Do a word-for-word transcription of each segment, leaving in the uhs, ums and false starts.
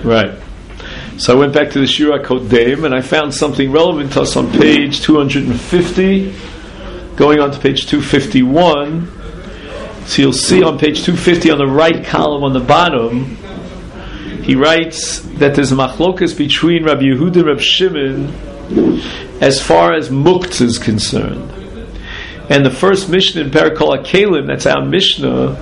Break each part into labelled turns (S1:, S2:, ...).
S1: Right. So I went back to the Shira Kodem and I found something relevant to us on page two hundred fifty, going on to page two fifty-one. So you'll see on page two fifty on the right column on the bottom, he writes that there's a machlokas between Rabbi Yehuda and Rabbi Shimon as far as muktzah is concerned. And the first Mishnah in Parakol HaKelim, that's our Mishnah,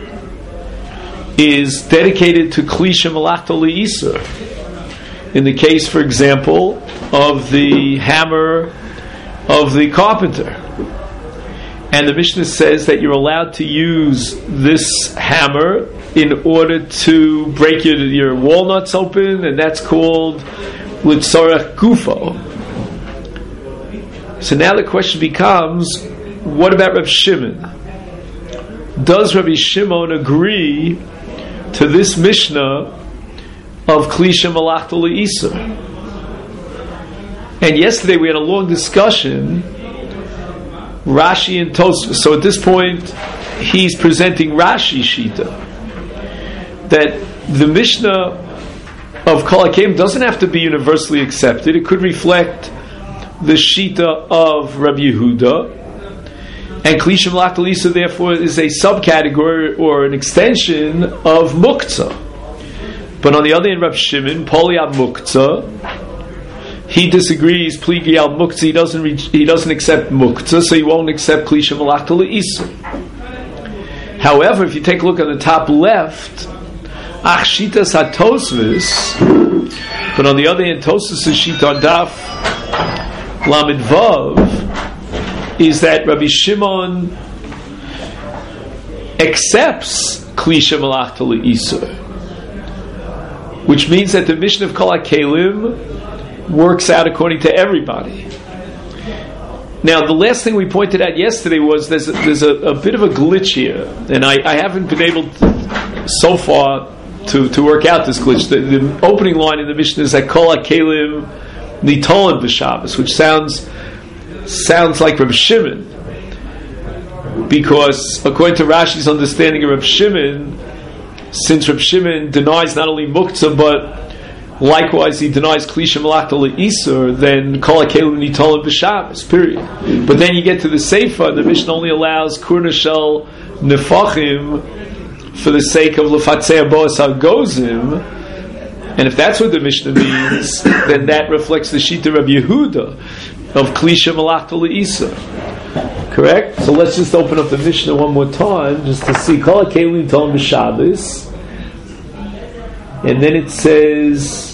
S1: is dedicated to Klisha Malachta L'Isur. In the case, for example, of the hammer of the carpenter. And the Mishnah says that you're allowed to use this hammer in order to break your, your walnuts open, and that's called Litzorach Gufo. So now the question becomes, what about Rabbi Shimon? Does Rabbi Shimon agree to this Mishnah of Klisha Malachta L'Isur? And yesterday we had a long discussion, Rashi and Tosfos. So at this point he's presenting Rashi Shita, that the Mishnah of Kol HaKelim doesn't have to be universally accepted. It could reflect the Shita of Rabbi Yehuda, and Klisha Malachta L'Isur therefore is a subcategory or an extension of Muktzah. But on the other hand, Rabbi Shimon, Poli al Muktzah, he disagrees. Pligi al Muktzah, he doesn't reach, he doesn't accept Muktzah, so he won't accept Klisha Malachta L'Isur. However, if you take a look on the top left, Ach Shitas HaTosfos, but on the other hand, Tosfos' Shita on Daf Lamed Vav is that Rabbi Shimon accepts Klisha Malachta L'Isur, which means that the Mishnah of Kol HaKelim works out according to everybody. Now, the last thing we pointed out yesterday was there's a, there's a, a bit of a glitch here, and I, I haven't been able to, so far to, to work out this glitch. The, the opening line in the Mishnah is that Kol HaKelim Nitolim B'Shabbos, which sounds sounds like Reb Shimon, because according to Rashi's understanding of Reb Shimon, since Reb Shimon denies not only Muktzah but likewise he denies Klisha Malachta L'Isur, then Kol HaKelim Nitolim B'Shabbos, period. But then you get to the Seifa, the Mishnah only allows Kurna Shel Nefachim for the sake of Lefatzei Boas HaGozim, and if that's what the Mishnah means, then that reflects the Shita Rabbi Yehuda of Klisha Malachta L'Isur. Correct? So let's just open up the Mishnah one more time just to see Kol HaKelim Nitolim B'Shabbos. And then it says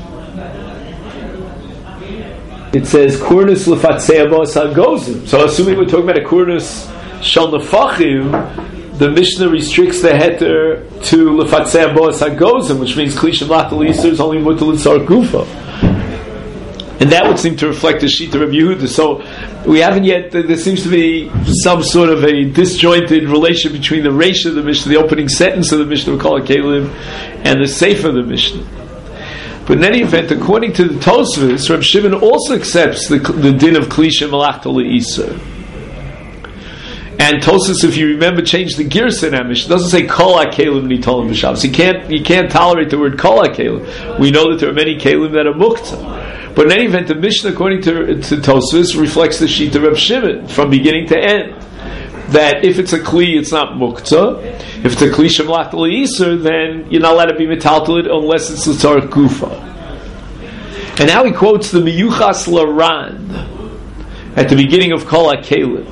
S1: it says Kurnis Lefatzei Boas HaGozim. So assuming we're talking about a Kurnis Shel Nefachim, the Mishnah restricts the heter to Lefatzei Boas HaGozim, which means Klisha Malachta L'Isur is only Mutal Litzorach Gufo. And that would seem to reflect the Shita of Yehuda. So we haven't yet, there seems to be some sort of a disjointed relation between the Reisha of the Mishnah, the opening sentence of the Mishnah of Kol HaKelim, and the Sefer of the Mishnah. But in any event, according to the Tosfos, Reb Shimon also accepts the, the din of Klisha Malachta L'Isur. And Tosfos, if you remember, changed the Girsa in that Mishnah. It doesn't say Kol HaKelim Nitolim B'Shabbos. You can't, you can't tolerate the word Kol HaKelim. We know that there are many Kelim that are Muktzah. But in any event, the Mishnah, according to, to Tosfos, reflects the Shita of Reb Shimon from beginning to end. That if it's a Kli, it's not Muktzah. If it's a Kli Shemlach L'Isur, then you're not allowed to be metaltalid unless it's L'tzarech Gufa. And now he quotes the Miyuchas Laran at the beginning of Kol HaKelim.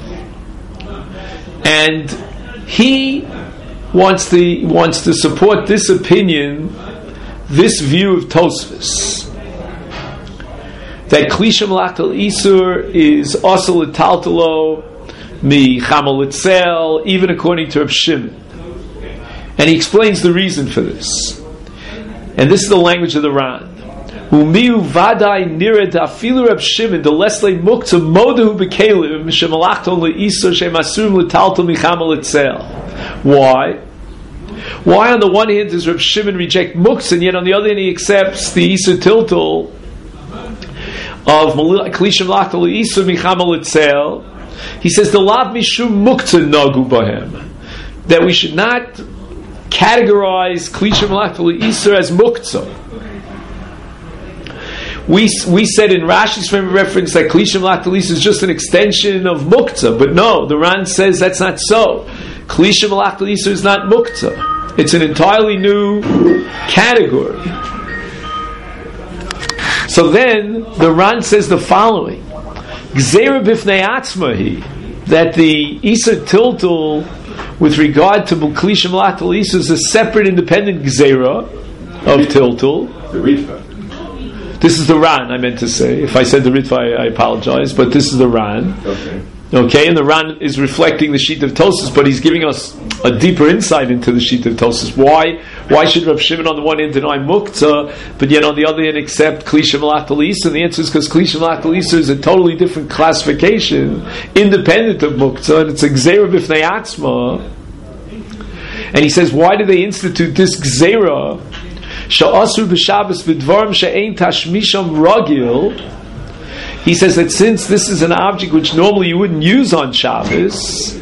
S1: And he wants to, wants to support this opinion, this view of Tosfos, that Kli Shemlach L'Isur is also L'taltalo Mi Chamal Litzel, even according to Reb Shimon. And he explains the reason for this. And this is the language of the Ran. Umiu vadai nired afilu Reb Shimon the lesle mukta modahu bekelim shemalachton leisur shemasum letalto michamal itzel. Why? Why on the one hand does Reb Shimon reject mukta, and yet on the other hand he accepts the isur tiltal of klishim lachta leisur michamal itzel? He says the lav mishum mukta nagu bahem, that we should not categorize Klisha Malachta L'Isur as Muktzah. We we said in Rashi's frame of reference that Klisha Malachta L'Isur is just an extension of Muktzah, but no, the Ran says that's not so. Klisha Malachta L'Isur is not Muktzah. It's an entirely new category. So then the Ran says the following: Gzeira b'fnei atzmahi, that the Isur Tiltul with regard to Klisha Malachta L'Isur is a separate, independent Gzeira of Tiltul.
S2: The Ritva.
S1: This is the Ran, I meant to say. If I said the Ritva, I, I apologize, but this is the Ran.
S2: Okay.
S1: Okay, and the Ran is reflecting the sheet of Tosfos, but he's giving us a deeper insight into the sheet of Tosfos. Why? Why should Rav Shimon on the one hand deny Muktzah, but yet on the other hand accept Klisha Malachta L'Isur? And the answer is because Klisha Malachta L'Isur is a totally different classification, independent of Muktzah, and it's a Gzeira b'fnei atzma. And he says, why do they institute this Gzeira? Sha'asur b'Shabbos v'dvarim she'ein tashmisham ragil. He says that since this is an object which normally you wouldn't use on Shabbos,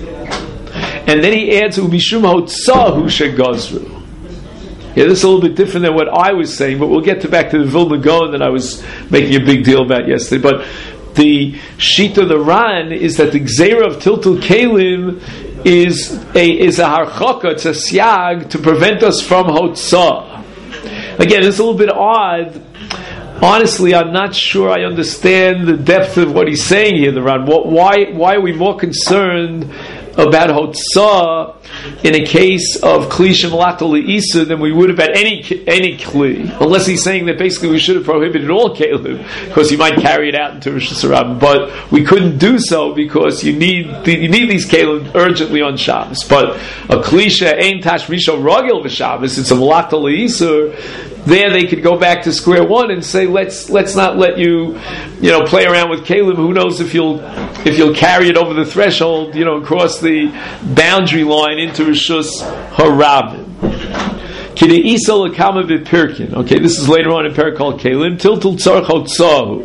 S1: and then he adds u'mishum hotzahu shegazru. Yeah, this is a little bit different than what I was saying, but we'll get to back to the Vilna Gaon that I was making a big deal about yesterday. But the Shita, the Ran, is that the Gzeira of Tiltul Kalim is a is a harchaka, it's a siag to prevent us from hotzah. Again, it's a little bit odd. Honestly, I'm not sure I understand the depth of what he's saying here, the Ran. Why, why are we more concerned about Hotzah in a case of Klisha Malachta L'Isur than we would have at any any Kli? Unless he's saying that basically we should have prohibited all Kalim, because you might carry it out into Rosh Hashanah. But we couldn't do so because you need you need these Kalim urgently on Shabbos. But a Klisha Ein Tashmisha Ragil v'Shabbos, it's a Malachta L'Isur. There they could go back to square one and say, let's let's not let you, you know, play around with Kalim. Who knows if you'll if you'll carry it over the threshold, you know, across the boundary line into Rishus Harabim. Kideisa l'kama v'pirkin. Okay, this is later on in Perek called Kalim. Tiltul tzarch hotzahu.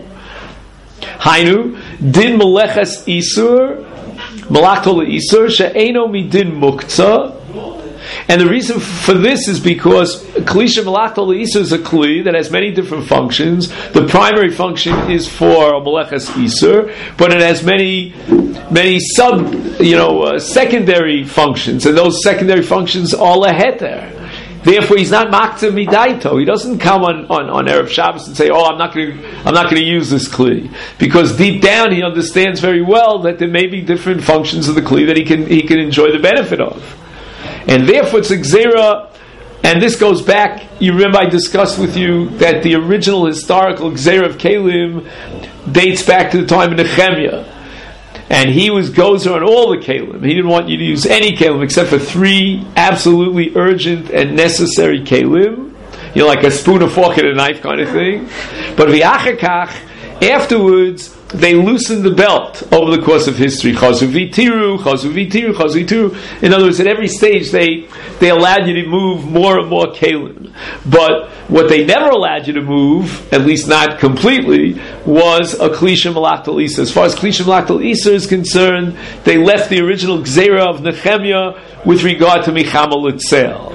S1: Hainu din meleches isur malachta leisur she'eno midin muktzah. And the reason for this is because Klisha Malachta L'Isur is a Kli that has many different functions. The primary function is for Meleches Isur, but it has many, many sub, you know, uh, secondary functions, and those secondary functions are leheter. Therefore, he's not makta midaito. He doesn't come on, on, on Erev Shabbos and say, "Oh, I'm not going to, I'm not going to use this kli," because deep down he understands very well that there may be different functions of the kli that he can he can enjoy the benefit of. And therefore it's a gzeira, and this goes back, you remember I discussed with you that the original historical gzeira of Kalim dates back to the time of Nehemiah. And he was gozer on all the Kalim. He didn't want you to use any Kalim except for three absolutely urgent and necessary Kalim. You know, like a spoon, a fork, and a knife kind of thing. But v'achakach, afterwards, they loosened the belt over the course of history. Chazu v'tiru, chazu v'tiru, chazu v'tiru. In other words, at every stage, they they allowed you to move more and more kalim. But what they never allowed you to move, at least not completely, was a Klisha Malachta L'Isur. As far as Klisha Malachta L'Isur is concerned, they left the original Gzeira of Nehemiah with regard to Michama L'Tzel.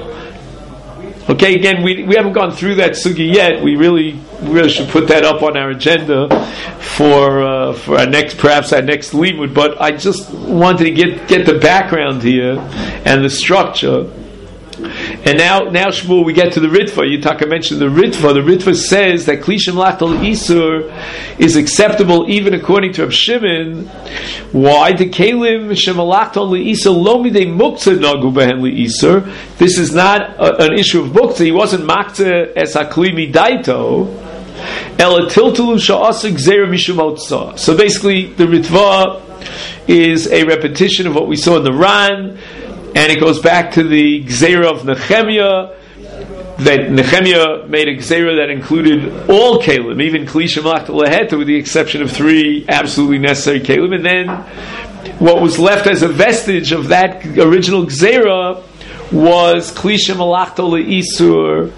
S1: Okay, again, we we haven't gone through that sugi yet. We really we really should put that up on our agenda for uh, for our next, perhaps our next limud. But I just wanted to get get the background here and the structure. And now, now Shmuel, we get to the Ritva. Yitaka mentioned the Ritva. The Ritva says that Klisha Malachta L'Isur is acceptable even according to Rav Shimon. Why? The Kalim Shemalachta L'Isur lo midei muktzah nagu behen L'Isur. This is not a, an issue of muktzah. He wasn't maktzah as hakli midaito. Ela tiltulu sha'asik zera mishum hotzah. So basically, the Ritva is a repetition of what we saw in the Ran. And it goes back to the Gzeira of Nehemiah, that Nehemiah made a Gzeira that included all Kalim, even Klisha Malachta L'Heta, with the exception of three absolutely necessary Kalim. And then what was left as a vestige of that original Gzeira was Klisha Malachta L'Isur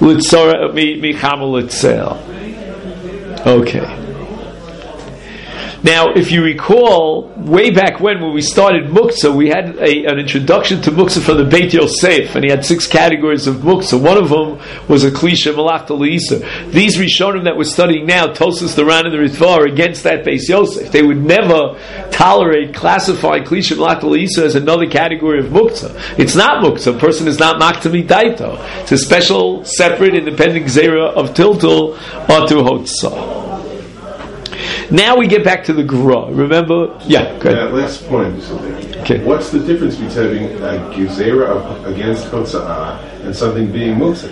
S1: L'Tzora Michama L'Tzel. Okay. Now, if you recall, way back when, when we started Muktzah, we had a, an introduction to Muktzah from the Beit Yosef, and he had six categories of Muktzah. One of them was a Klisha Malachta L'Isa. These Rishonim that we're studying now, Tosas, the Ran, and the Ritva, are against that Beit Yosef. They would never tolerate classifying Klisha Malachta L'Isa as another category of Muktzah. It's not Muktzah. A person is not Maktami Daito. It's a special, separate, independent Gzeira of Tiltul Atu Hotzah. Now we get back to the Gra. Remember? Yeah, go ahead.
S2: That last point, something.
S1: Okay.
S2: What's the difference between having a Gezerah against Hotza'ah and something being Muktzah?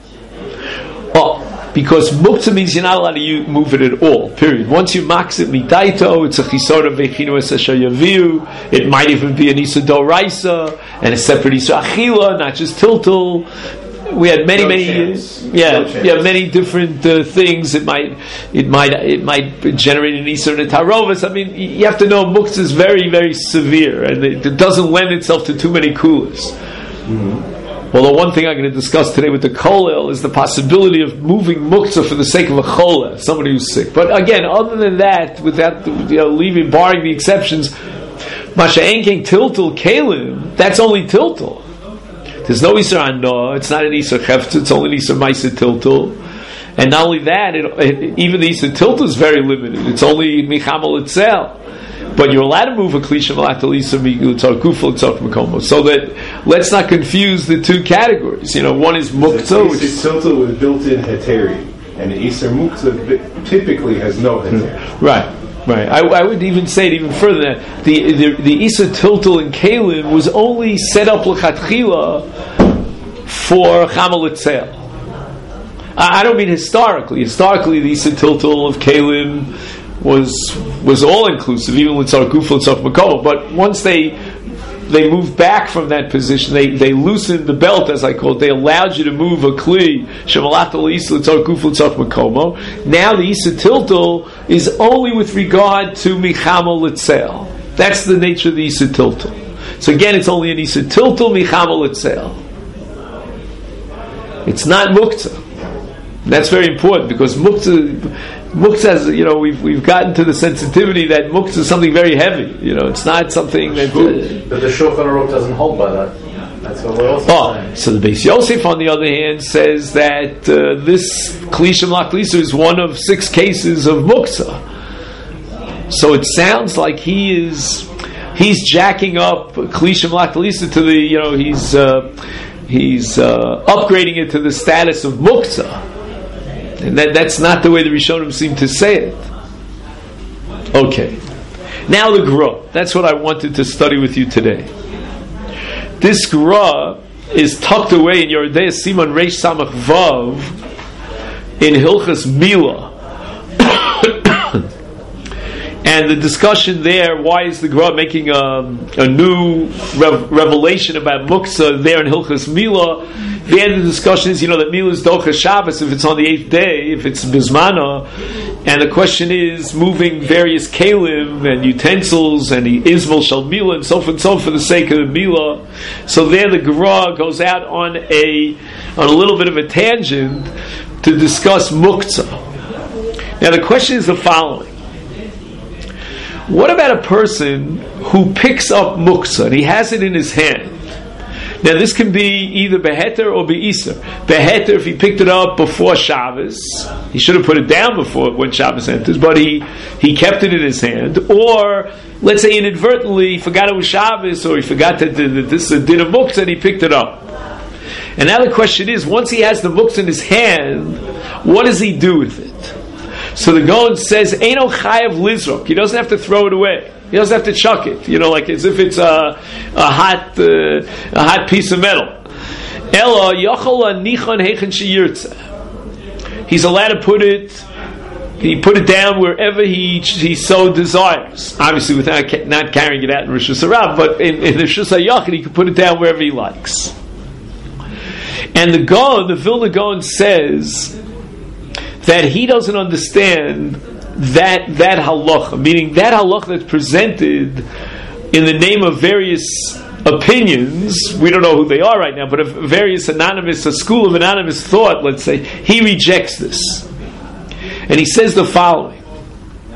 S1: Oh, because Muktzah means you're not allowed to use, move it at all, period. Once you max it midaito, it's a Chisora Vechinu Esasha Yaviu. It might even be an Isa Doraisa, and a separate Isa Achila, not just Tiltul. We had many,
S2: no
S1: many,
S2: chance.
S1: yeah,
S2: no
S1: yeah, many different uh, things. It might, it might, it might generate an Isur and a Tarovis. I mean, you have to know Muktzah is very, very severe, and it, it doesn't lend itself to too many kulas. Mm-hmm. Although one thing I'm going to discuss today with the Kolel is the possibility of moving Muktzah for the sake of a Cholel, somebody who's sick. But again, other than that, without you know, leaving, barring the exceptions, Masha Enking Tiltul Kalim, that's only Tiltul. There's no Isur Anah, it's not an Isur Chefetz, it's only an Isur Maisa Tiltul. And not only that, it, it, even the Isur Tiltul is very limited. It's only Michamal itself. But you're allowed to move a Klisha Malachta L'Isa Mitzar Kufel Tzar Mekomo. So that, let's not confuse the two categories. You know, one is Muktzah.
S2: The Isur Tiltul with built-in Heteri, and the Isur Muktzah typically has no Heteri.
S1: Right. Right, I, I would even say it even further than that. The the, the Isa Tiltul in Kalim was only set up l'chatchila for Chamal Itzel. I, I don't mean historically. Historically, the Isa Tiltul of Kalim was was all inclusive, even with Tzar Kufel and Tzar Mekomo. But once they they moved back from that position, they they loosened the belt, as I call it. They allowed you to move a kli shemalachta l'isa l'tzar kufel l'tzar makomo. Now the Isa Tiltul is only with regard to michamal l'tzel. That's the nature of the Isa Tiltul. So again, it's only an Isa Tiltul michamal l'tzel. It's not Muktzah. That's very important because Muktzah, Muktzah has, you know, we've we've gotten to the sensitivity that Muktzah is something very heavy. You know, it's not something that. Uh,
S3: but the Shulchan Aruch doesn't hold by that. That's what we're also
S1: oh,
S3: saying.
S1: So the Beis Yosef, on the other hand, says that uh, this Klisha Malach Lisa is one of six cases of Muktzah. So it sounds like he is he's jacking up Klisha Malach Lisa to the, you know, he's uh, he's uh, upgrading it to the status of Muktzah. And that, that's not the way the Rishonim seem to say it. Okay. Now the Gra. That's what I wanted to study with you today. This Gra is tucked away in Yordei Siman Reish Samach Vav in Hilchas Mila. And the discussion there, why is the Gra making a, a new rev- revelation about Muktzah there in Hilchas Mila? The end of the discussion is, you know, that Mila is Docha Shabbos if it's on the eighth day, if it's Bismana. And the question is, moving various kalim and utensils and the Ismail Shal Mila and so forth and so forth for the sake of the Mila. So there the Gra goes out on a, on a little bit of a tangent to discuss Muktzah. Now the question is the following. What about a person who picks up Muktzah and he has it in his hand? Now this can be either beheter or beiser. Beheter, if he picked it up before Shabbos, he should have put it down before when Shabbos enters, but he, he kept it in his hand. Or, let's say inadvertently, he forgot it was Shabbos, or he forgot that this is a din of Muktzah and he picked it up. And now the question is, once he has the Muktzah in his hand, what does he do with it? So the Gaon says, Eino chayav lizrok. He doesn't have to throw it away. He doesn't have to chuck it. You know, like as if it's a, a hot uh, a hot piece of metal. Ela yachol anichon heichen sheyirtzeh. He's allowed to put it. He put it down wherever he he so desires. Obviously, without ca- not carrying it out in Rosh Hashanah, but in, in the Rosh Hashanah, he can put it down wherever he likes. And the Gaon, the Vilna Gaon says that he doesn't understand that that halacha, meaning that halacha that's presented in the name of various opinions. We don't know who they are right now, but of various anonymous, a school of anonymous thought, let's say, he rejects this. And he says the following.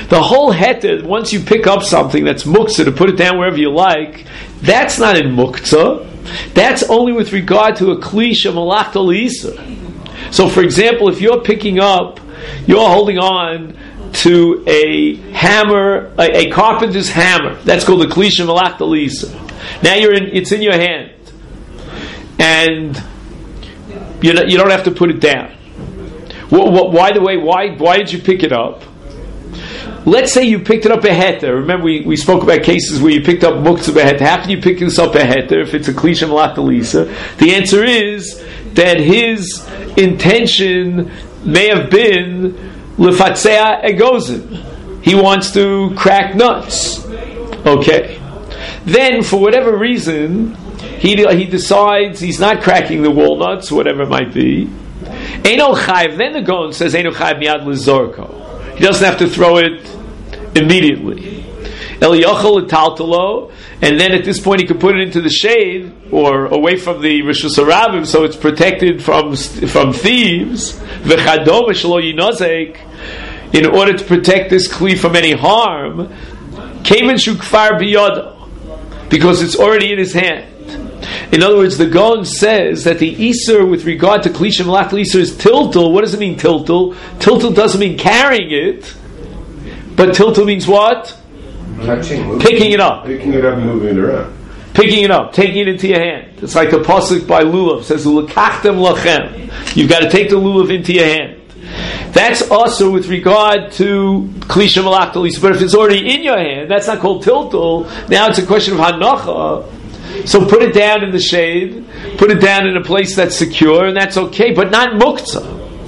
S1: The whole heter, once you pick up something that's muktzah to put it down wherever you like, that's not in muktzah. That's only with regard to a klisha malachta l'isur. So, for example, if you're picking up, you're holding on to a hammer, a, a carpenter's hammer. That's called the klisha malachta l'isur. Now you're in, it's in your hand, and you know, you don't have to put it down. What, what, why the way? Why? Why did you pick it up? Let's say you picked it up a heter. Remember, we, we spoke about cases where you picked up muktzah a heter. How can you pick this up a heter if it's a klisha malachta l'isur? The answer is that his intention may have been lefatzea egozim. He wants to crack nuts. Okay. Then, for whatever reason, he he decides he's not cracking the walnuts, whatever it might be. Eino chayv. Then the Gaon says Eino chayv miyad lezorko. He doesn't have to throw it immediately. El yochel l'taltalo, and then at this point he can put it into the shade or away from the rishus harabim, so it's protected from from thieves. V'chadom shelo yinozek, in order to protect this kli from any harm. Kemen shu kfar biyado, because it's already in his hand. In other words, the Gaon says that the Isur with regard to Klisha Malach Isur is tiltul. What does it mean, tiltul? Tiltul doesn't mean carrying it, but tiltul means what?
S2: Touching,
S1: picking it up.
S2: Picking it up and moving it around.
S1: Picking it up, taking it into your hand. It's like the pasuk by Lulav says, "Ulakachtem lachem." You've got to take the Lulav into your hand. That's also with regard to Klisha Malach Isur. But if it's already in your hand, that's not called tiltul. Now it's a question of hanacha. So put it down in the shade, put it down in a place that's secure, and that's okay, but not muktzah.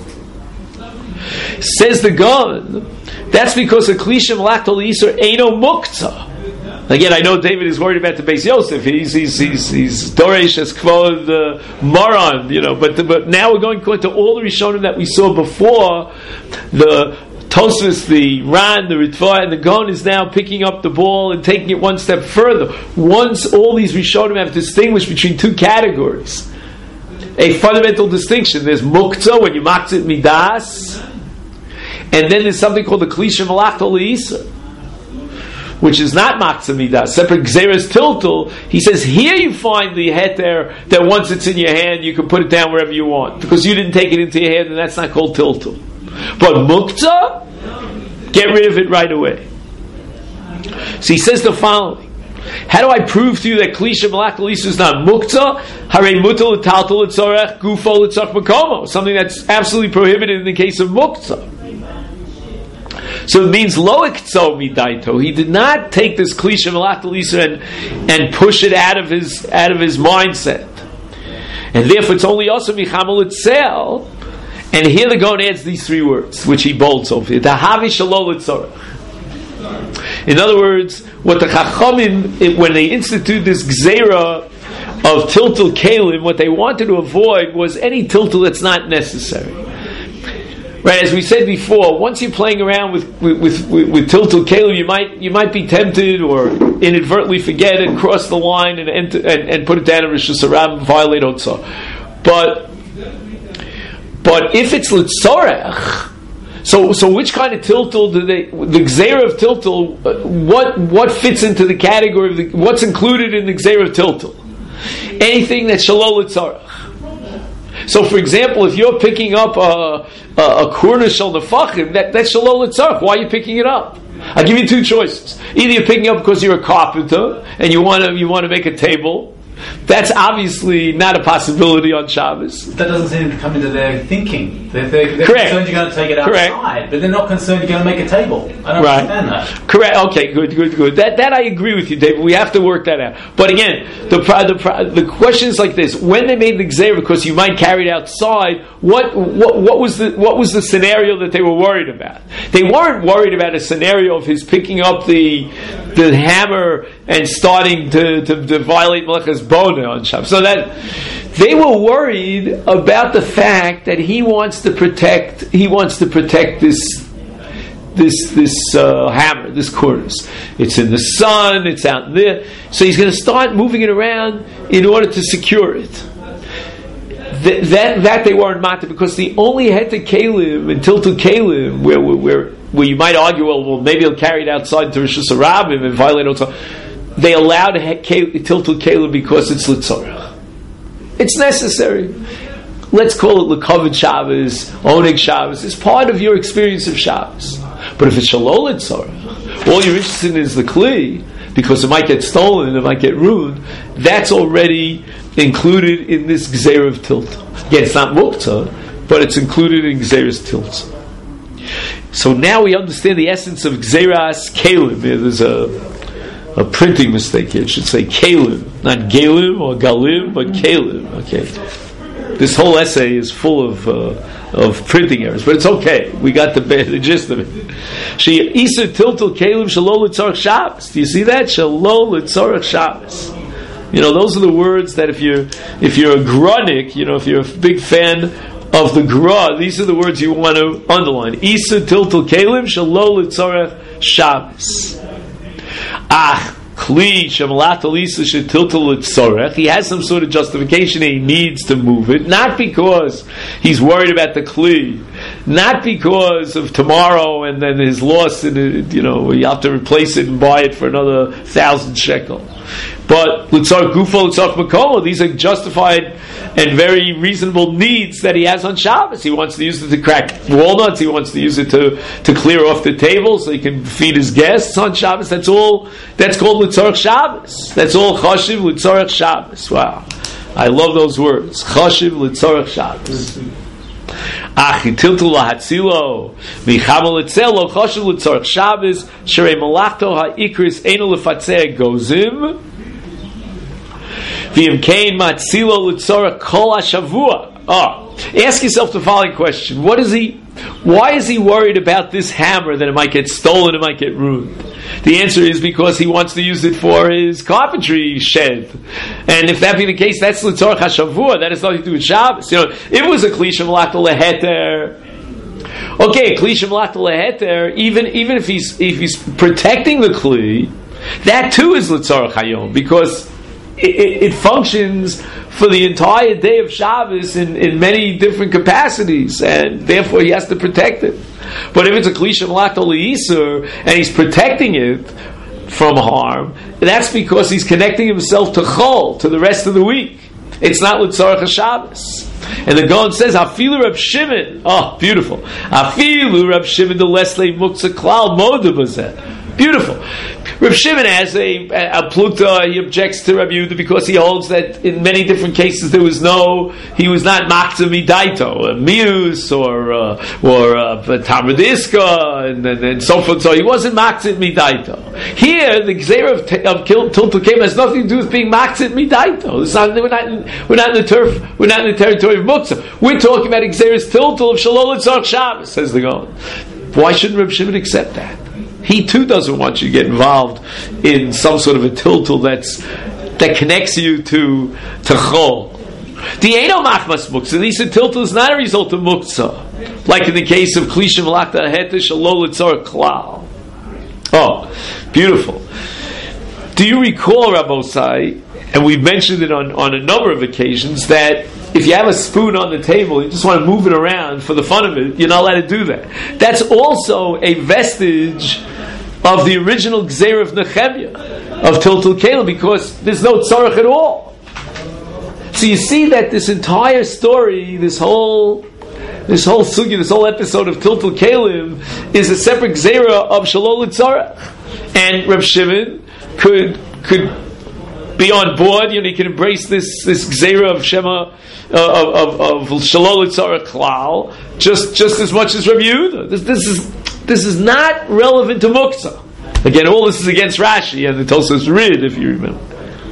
S1: Says the Gaon, that's because a klisha malachta l'isur eino muktzah. Again, I know David is worried about the Beis Yosef. He's he's he's he's doresh as kvod the moron, you know. But the, but now we're going to all the Rishonim that we saw before. The Tosfos, the Ran, the Ritva, and the Gaon is now picking up the ball and taking it one step further. Once all these Rishonim have distinguished between two categories, a fundamental distinction. There's muktzah, when you maktzah midas, and then there's something called the klisha malachta l'isur, which is not maktzah midas, separate gzeres tiltul. He says here you find the heter that once it's in your hand you can put it down wherever you want, because you didn't take it into your hand, and that's not called tiltul. But muktzah, get rid of it right away. So he says the following: how do I prove to you that klisha malachta l'isur is not muktzah? Harei mutal l'taltal l'tzorech gufo l'tzorech makomo, something that's absolutely prohibited in the case of muktzah. So it means lo iktzo midaito. He did not take this klisha malachta l'isur and and push it out of his out of his mindset, and therefore it's only also michamol itzel. And here the Gaon adds these three words, which he bolts over here. Tahavi shalol l'tzorech. In other words, what the Chachamim, when they instituted this gzeira of tiltul kelim, what they wanted to avoid was any tiltul that's not necessary. Right, as we said before, once you're playing around with with, with, with tiltul kelim, you might you might be tempted or inadvertently forget and cross the line and enter, and, and put it down in rishus harabim and violate otzah. But But if it's litzorech, so so which kind of tiltul do they? The gzeira of tiltul, uh, what what fits into the category of the, what's included in the gzeira of tiltul? Anything that's shalol litzorech. So, for example, if you're picking up a a, a kurna shel nefachim, that that's shalol litzorech. Why are you picking it up? I'll give you two choices. Either you're picking up because you're a carpenter and you want to you want to make a table. That's obviously not a possibility on Shabbos.
S3: That doesn't seem to come into their thinking. They're, they're, they're
S1: Correct.
S3: concerned you're going to take it outside,
S1: Correct.
S3: but they're not concerned you're going to make a table. I don't
S1: Right.
S3: understand that.
S1: Correct. Okay. Good. Good. Good. That that I agree with you, David. We have to work that out. But again, the the the question is like this: when they made the gzeira, because you might carry it outside, what what what was the what was the scenario that they were worried about? They weren't worried about a scenario of his picking up the the hammer and starting to to, to violate Melechas Bona on Shabbos. So that they were worried about the fact that he wants to protect. He wants to protect this. This this uh, hammer, this cornice. It's in the sun. It's out there. So he's going to start moving it around in order to secure it. th- that that they weren't matter, because the only heter kelim and tiltul kelim where where where you might argue, well, well maybe he'll carry it outside to Rishus Harabim and violate also. They allowed tiltul kelim because it's litzorach. It's necessary. Let's call it L'Kavod Shabbos, Oneg Shabbos. It's part of your experience of Shabbos. But if it's Shalol Litzorach, all you're interested in is the Kli, because it might get stolen, it might get ruined, that's already included in this Gzeir of Tilta. Again, it's not Mukta, but it's included in Gzeir's Tilta. So now we understand the essence of Gzeiras Kelim. There's a, a printing mistake here. It should say Kelim, not Gelim or Galim, but Kelim. Okay. This whole essay is full of uh, of printing errors, but it's okay. We got the, the gist of it. She Isa Tiltul Kelim Shalol Litzorach Shabbos. Do you see that? Shalol Litzorach Shabbos. You know, those are the words that if you're if you're a Grunik, you know, if you're a big fan of the Gra, these are the words you want to underline. Isa Tiltul Kelim Shalol Litzorach Shabbos. Ah. He has some sort of justification he needs to move it, not because he's worried about the Kli, not because of tomorrow and then his loss, and you know you have to replace it and buy it for another thousand shekel. But Litzar Gufo, Litzar Makomo, these are justified and very reasonable needs that he has on Shabbos. He wants to use it to crack walnuts. He wants to use it to, to clear off the table so he can feed his guests on Shabbos. That's all. That's called Litzarech Shabbos. That's all Chashiv Litzarech Shabbos. Wow, I love those words. Chashiv Litzarech Shabbos. Ach tiltul lahatzilo michamal etzelo chashiv Litzarech Shabbos sherei malachto ha'ikris eino lefatzeh gozim. Oh, ask yourself the following question: What is he? Why is he worried about this hammer that it might get stolen, it might get ruined? The answer is because he wants to use it for his carpentry shed. And if that be the case, that's Litzorach HaShavua. That has nothing to do with Shabbos. You know, it was a Kli Shemalachta Leheter. Okay, Kli Shemalachta Leheter. Even even if he's if he's protecting the Kli, that too is Litzorach Hayom, because It, it, it functions for the entire day of Shabbos in, in many different capacities, and therefore he has to protect it. But if it's a Kli Shemalachta Le'isur and he's protecting it from harm, that's because he's connecting himself to Chol, to the rest of the week. It's not Litzorach HaShabbos. And the Gaon says, Afilu Rab Shimon. Oh, beautiful. Afilu Rab Shimon the Leslie Muktzah Klal Moda Bazeh. Beautiful. Reb Shimon has a, a, a pluta. He objects to Rabbi Yehuda because he holds that in many different cases there was no, he was not maktzah midaito, a mius or uh, or uh, tamid iska and, and, and so forth. So he wasn't maktzah midaito. Here, the gzeira of, of tiltul kelim has nothing to do with being maktzah midaito. It's not, we're not in, we're not in the turf. We're not in the territory of muktzah. We're talking about gzeira's tiltul of shalol litzarach Shabbos, says the Gaon. Why shouldn't Reb Shimon accept that? He too doesn't want you to get involved in some sort of a tiltul that's that connects you to to chol. The Eino Machmas Muktzah, these tiltul is not a result of muktzah, like in the case of Kli Shemalachta Leheter Shalol Litzorach Klal. Oh, beautiful. Do you recall, Rabbosai, and we've mentioned it on, on a number of occasions, that if you have a spoon on the table, you just want to move it around for the fun of it, you're not allowed to do that. That's also a vestige of the original Gzeir of Nehemiah, of Tiltul Kelim, because there's no tzarech at all. So you see that this entire story, this whole this whole sugi, this whole episode of Tiltul Kelim is a separate Gzeira of Shalol Tzarech. And Reb Shimon could could be on board, you know, he can embrace this this Gzeira of Shema, uh, of, of, of Shalol Tzarech Klal, just just as much as Rabbi Yehuda. This, this is this is not relevant to Muktzah. Again, all this is against Rashi and the Tosfos Rid, if you remember.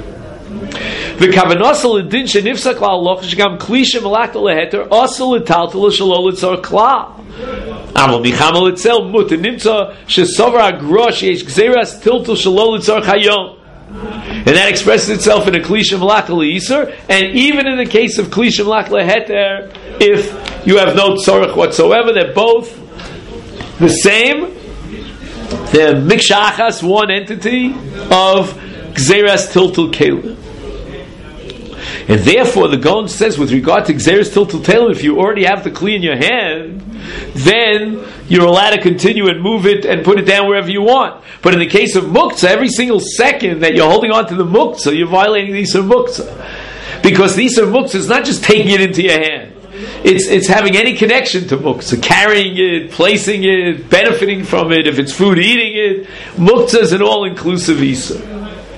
S1: The Kavanasal Edin Shenifsa Klal Loch Shegam Kli Shemalachta Leheter Asal Letaltal Shalol Tzarech Klal. Amal Michamal Etzel Mut Nimtza Shesover Agrosh Yesh Gzeras Tiltal Shalol Tzarech Hayom. And that expresses itself in a Kli Shemalachta Le'isur, and even in the case of Kli Shemalachta Leheter, if you have no tzorech whatsoever, they're both the same. They're mikshachas, one entity of Gzeras Tiltul Kelim. And therefore, the Gaon says, with regard to Gzeres Tiltul Telem, if you already have the Kli in your hand, then you're allowed to continue and move it and put it down wherever you want. But in the case of Muktzah, every single second that you're holding on to the Muktzah, you're violating the Isur Muktzah. Because the Isur Muktzah is not just taking it into your hand. It's it's having any connection to Muktzah, carrying it, placing it, benefiting from it, if it's food, eating it. Muktzah is an all-inclusive Isur.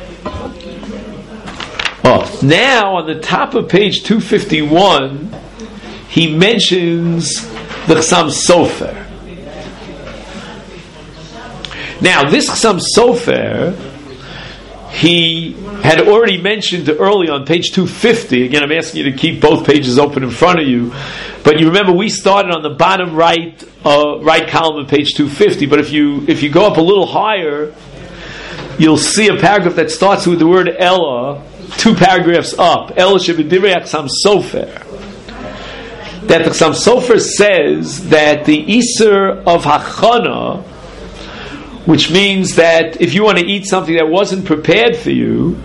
S1: Oh, now on the top of page two fifty-one, he mentions the Chassam Sofer. Now, this Chassam Sofer, he had already mentioned early on page two fifty. Again, I'm asking you to keep both pages open in front of you. But you remember we started on the bottom right uh, right column of page two fifty. But if you if you go up a little higher, you'll see a paragraph that starts with the word Ella, two paragraphs up. Ella Shebedivrei Chassam Sofer. That the Chassam Sofer says that the Isur of Hachana, which means that if you want to eat something that wasn't prepared for you,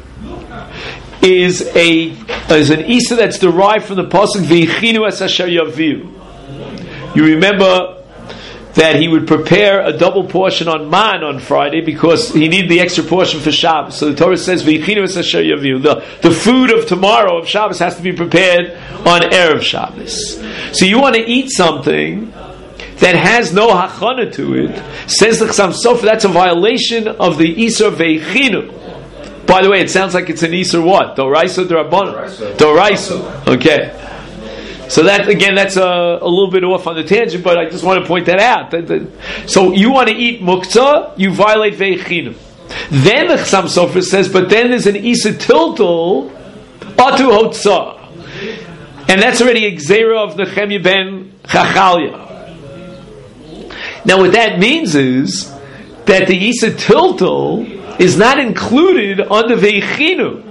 S1: is a is an Isur that's derived from the pasuk V'yichinu es asher yaviu. You remember that he would prepare a double portion on man on Friday because he needed the extra portion for Shabbos. So the Torah says V'yichinu es asher yaviu. The the food of tomorrow of Shabbos has to be prepared on Erev Shabbos. So you want to eat something that has no hachana to it, says the Chassam Sofer, that's a violation of the Isur V'yichinu. By the way, it sounds like it's an Isur what? Doraisa, Dorabana? Doraisa. Okay. So that, again, that's a, a little bit off on the tangent, but I just want to point that out. That, that, so you want to eat Muktzah, you violate V'yichinu. Then the Chassam Sofer says, but then there's an Isur Tiltul, Atu Hotzah. And that's already a Gzeira of Nechemya ben Chachalia. Now what that means is that the Isur Tiltul is not included under V'yichinu.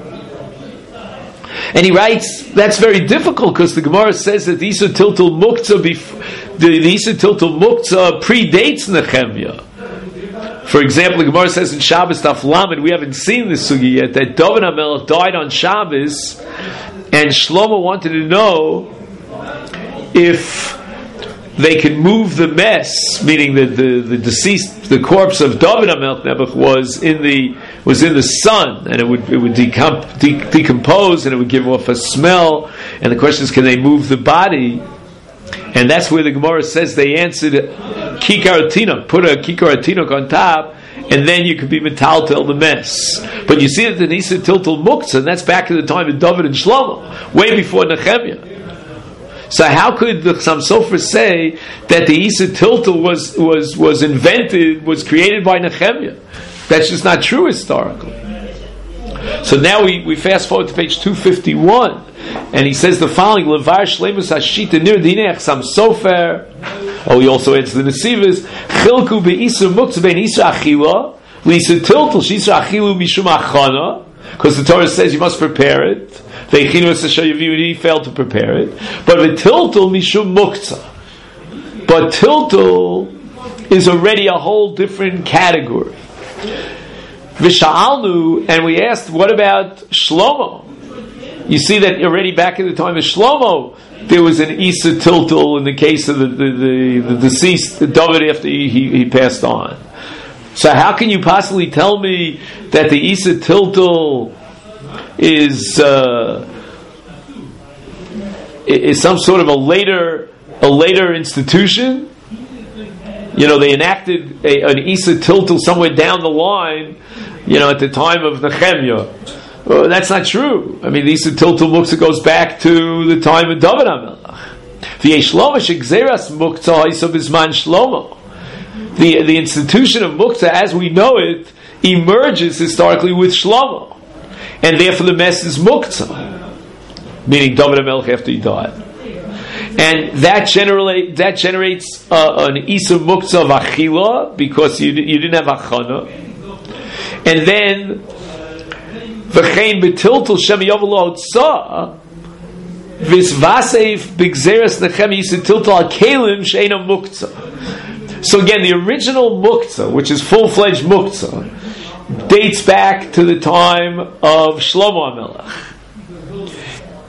S1: And he writes, that's very difficult because the Gemara says that the Isur Tiltul Muktzah bef- the, the Isur Tiltul Muktzah predates Nechemya. For example, the Gemara says in Shabbos Daf Lamed, we haven't seen this sugi yet, that David HaMelech died on Shabbos and Shlomo wanted to know if they could move the mess, meaning that the, the deceased, the corpse of David HaMelech Nebuch was in the was in the sun, and it would it would decomp, de- decompose, and it would give off a smell. And the question is, can they move the body? And that's where the Gemara says they answered kikar tinok, put a kikar tinok on top, and then you could be metaltel the mess. But you see that the Isur Tiltul Muktzah, and that's back in the time of David and Shlomo, way before Nechemya. So how could the Chassam Sofer say that the Isur Tiltul was, was, was invented, was created by Nechemya? That's just not true historically. So now we, we fast forward to page two fifty-one, and he says the following: Levar Shleimus Hashita Nir Dinei Chassam Sofer. Oh, he also adds the Nesivos Chilku beIsur Muktzah bein Isur Achila LeIsur Tiltul Sheisur Achilu Mishum Achana, because the Torah says you must prepare it. V'yichinu es asher yaviu, he failed to prepare it. But with Tiltul Mishum Muktzah. But Tiltul is already a whole different category. V'sha'alnu, and we asked, what about Shlomo? You see that already back in the time of Shlomo, there was an Isur Tiltul in the case of the, the, the, the deceased David after he, he, he passed on. So how can you possibly tell me that the Isur Tiltul is uh, is some sort of a later a later institution? You know, they enacted a, an Isur Tiltul somewhere down the line, you know, at the time of Nechemya. Well, that's not true. I mean, the Isur Tiltul Muktzah goes back to the time of David HaMelech. The the institution of Muktzah, as we know it, emerges historically with Shlomo, and therefore the mess is Muktzah, meaning David HaMelech after he died. And that generate that generates uh, an Isur Muktzah of Achila, because you, you didn't have Achana. And then V'chein betiltul shem yovel ha'otzah v'svasev b'gzeres nechem Isur Tiltul al kelim she'ena Muktzah. So again, the original Muktzah, which is full-fledged Muktzah, dates back to the time of Shlomo HaMelech.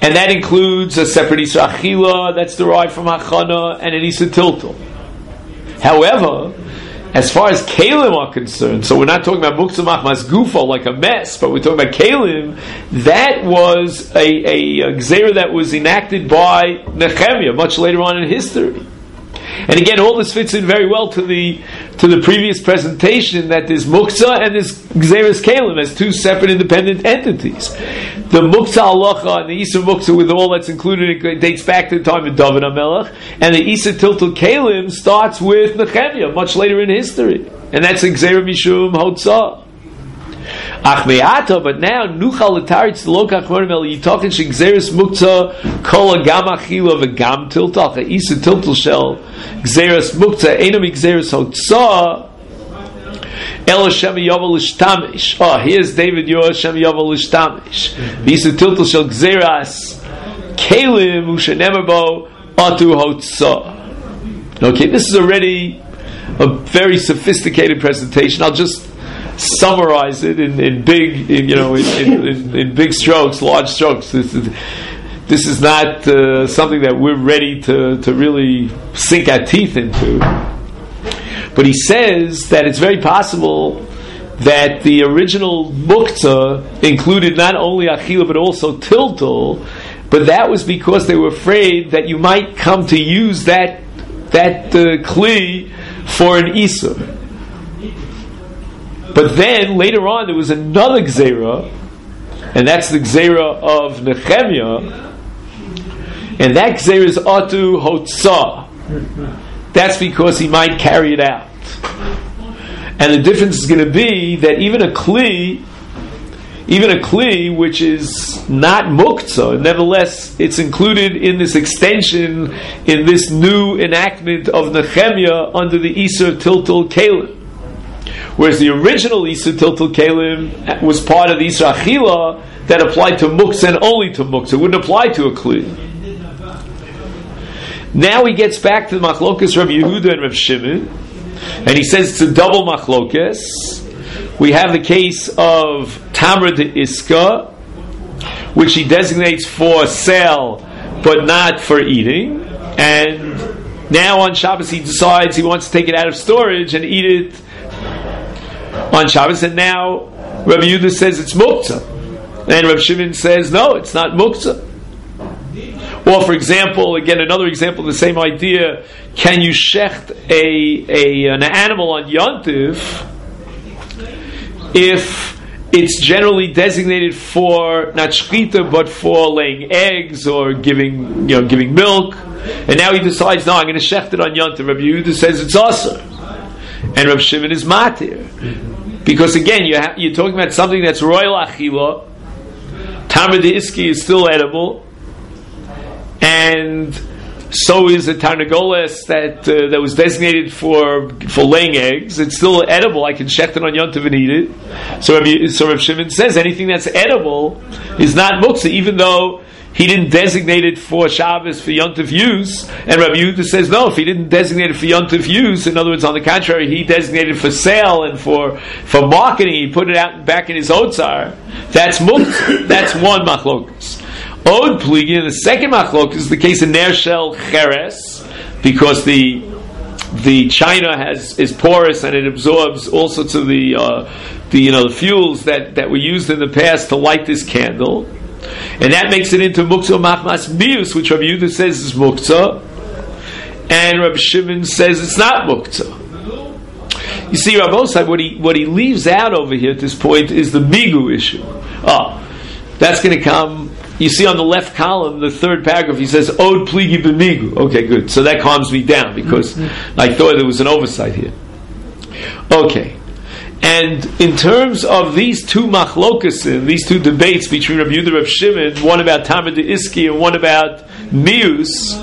S1: And that includes a separate Isra Achila that's derived from Hachana and an Isra Tiltal. However, as far as Kalim are concerned, so we're not talking about Muktzah Machmas Gufo like a mess, but we're talking about Kalim, that was a, a, a Gzeira that was enacted by Nehemiah much later on in history. And again, all this fits in very well to the to the previous presentation that there's Muktzah and there's Gzeres Kalim as two separate independent entities. The Muktzah Halacha and the Isra Muktzah with all that's included, it dates back to the time of David HaMelech, and the Isra Tiltal Kalim starts with Nehemiah much later in history. And that's a Gzeira Mishum Hotzah. Ach me'ata, but now nuchal l'taritz lo kachmorim el yitochen shegzeres muktzah kol agam achila v'gam tiltal ha'isa tiltal shel gzeres muktzah enam gzeres hotzah el Hashem yavel l'shtamish. Oh, here's David Yor Hashem yavel l'shtamish v'isa tiltal shel gzeras kelim u'shenemer bo atu hotzah. Okay, this is already a very sophisticated presentation. I'll just summarize it in, in big, in, you know, in, in, in, in big strokes, large strokes. This is, this is not uh, something that we're ready to, to really sink our teeth into. But he says that it's very possible that the original Muktzah included not only Achila but also Tiltal, but that was because they were afraid that you might come to use that that uh, Kli for an Isur. But then, later on, there was another Gzeira, and that's the Gzeira of Nehemiah, and that Gzeira is Atu Hotzah. That's because he might carry it out. And the difference is going to be that even a Kli, even a Kli, which is not Muktzah, nevertheless, it's included in this extension, in this new enactment of Nehemiah under the Isur Tiltal Kalim. Whereas the original Isur Tiltal Kalim was part of the Isra Achila that applied to Muktzah and only to Muktzah. It wouldn't apply to a Kli. Now he gets back to the Machlokas Rav Yehuda and Rav Shimon, and he says it's a double Machlokas. We have the case of Tamra de Iska, which he designates for sale but not for eating, and now on Shabbos he decides he wants to take it out of storage and eat it on Shabbos, and now Rabbi Yehuda says it's Muktzah, and Rav Shimon says no, it's not Muktzah. Or, for example, again another example of the same idea: can you shecht a, a an animal on Yontif if it's generally designated for not shchita but for laying eggs or giving you know giving milk? And now he decides, no, I'm going to shecht it on Yontif. Rabbi Yehuda says it's asur, and Rav Shimon is matir. Because again, you ha- you're talking about something that's royal achila. Tamar de Iski is still edible, and so is a tarnagoles that uh, that was designated for for laying eggs. It's still edible. I can shecht it on Yontiv and eat it. So Rabbi, so Rav Shimon says anything that's edible is not muktzah, even though he didn't designate it for Shabbos for Yontif use. And Rabbi Yehuda says no, if he didn't designate it for Yontif use, in other words, on the contrary, he designated it for sale and for for marketing. He put it out back in his otzar. That's muktzah. That's one machlokas. Od pligi, and the second machlok is the case of ner shel cheres, because the the china has is porous and it absorbs all sorts of the uh, the you know the fuels that, that were used in the past to light this candle, and that makes it into muktzah machmas mius, which Rabbi Yehuda says is muktzah, and Rabbi Shimon says it's not muktzah. You see, Rabbi Osai, what he what he leaves out over here at this point is the migu issue. Oh, that's going to come. You see on the left column, the third paragraph, he says, Od pligi b'migu. Okay, good. So that calms me down, because I thought there was an oversight here. Okay. And in terms of these two machlokasim, these two debates between Rabbi Yehuda and Rabbi Shimon, one about Tamar de Iski and one about Mius,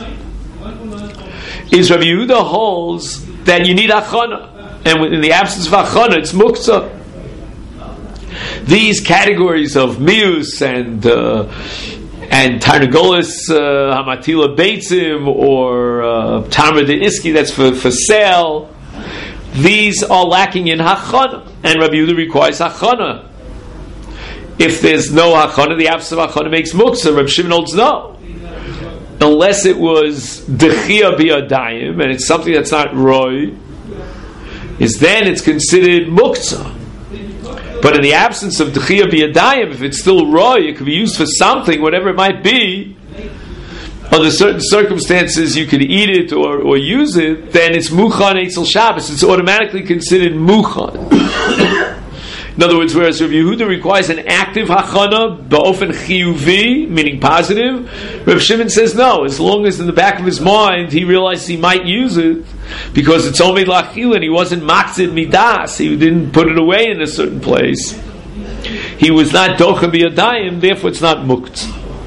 S1: is Rabbi Yehuda holds that you need achana. And in the absence of achana, it's muktzah. These categories of mius and uh, and tarnagolis uh, hamatila beitzim or uh, tamar de iski, that's for, for sale, these are lacking in hachana, and Rabbi Yehuda requires hachana. if there's no hachana, the absence of hachana makes muktzah. Reb Shimon holds no. Unless it was dechia biyadayim, and it's something that's not roy, is then it's considered muktzah. But in the absence of dechia biyadayim, if it's still roy, it could be used for something, whatever it might be. Under certain circumstances, you could eat it or, or use it. Then it's muchan eitzel Shabbos. It's automatically considered muchan. In other words, whereas Rav Yehuda requires an active hachana, ba'ofen chiyuvi, meaning positive, Rav Shimon says no. As long as in the back of his mind he realized he might use it, because it's only lachil and he wasn't makzid midas, he didn't put it away in a certain place. He was not docha biyadayim, therefore it's not mukt.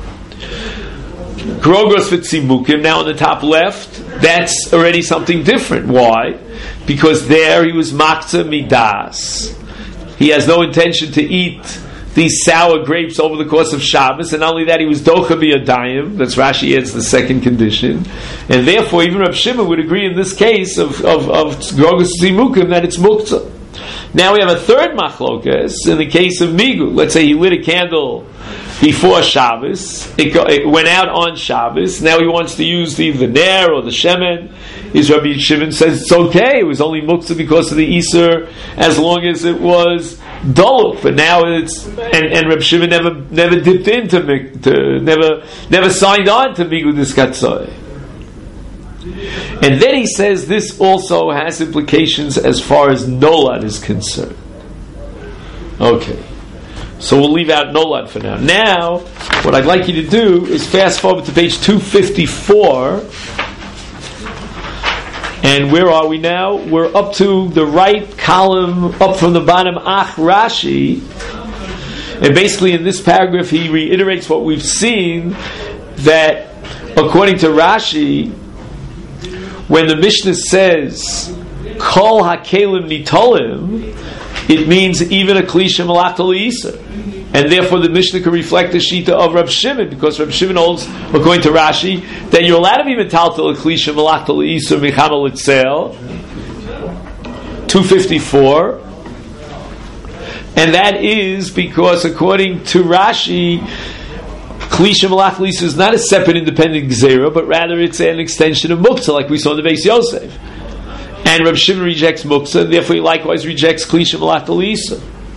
S1: Krogos v'tzimukim, now on the top left, that's already something different. Why? Because there he was makzid midas. He has no intention to eat these sour grapes over the course of Shabbos, and not only that, he was docha biyadayim. That's Rashi adds the second condition, and therefore even Reb Shimon would agree in this case of of of Grogos Tzimukim that it's muktzah. Now we have a third machlokas in the case of migu. Let's say he lit a candle before Shabbos, it, go, it went out on Shabbos. Now he wants to use the, the ner or the shemen. His Rabbi Shimon says it's okay. It was only muktzah because of the Easter, as long as it was doluk. But now it's and, and Rabbi Shimon never never dipped into to never never signed on to migu diskatzoi. And then he says this also has implications as far as nolad is concerned. Okay. So we'll leave out nolad for now. Now, what I'd like you to do is fast forward to page two fifty-four. And where are we now? We're up to the right column, up from the bottom, Ach Rashi. And basically in this paragraph he reiterates what we've seen, that according to Rashi, when the Mishnah says, Kol HaKelim Nitolim, it means even a Klisha Malachta L'Yisa. And therefore the Mishnah can reflect the Shita of Reb Shimon, because Reb Shimon holds, according to Rashi, that you're allowed to be metaltal a Klisha Malachta L'Yisa Mechama L'Tzel, two fifty-four. And that is because according to Rashi, Klisha Malachta L'Yisa is not a separate independent Gzeira, but rather it's an extension of Muktzah, like we saw in the Beis Yosef. And Reb Shimon rejects Muktzah, and therefore he likewise rejects Klisha Malachta L'Yisa.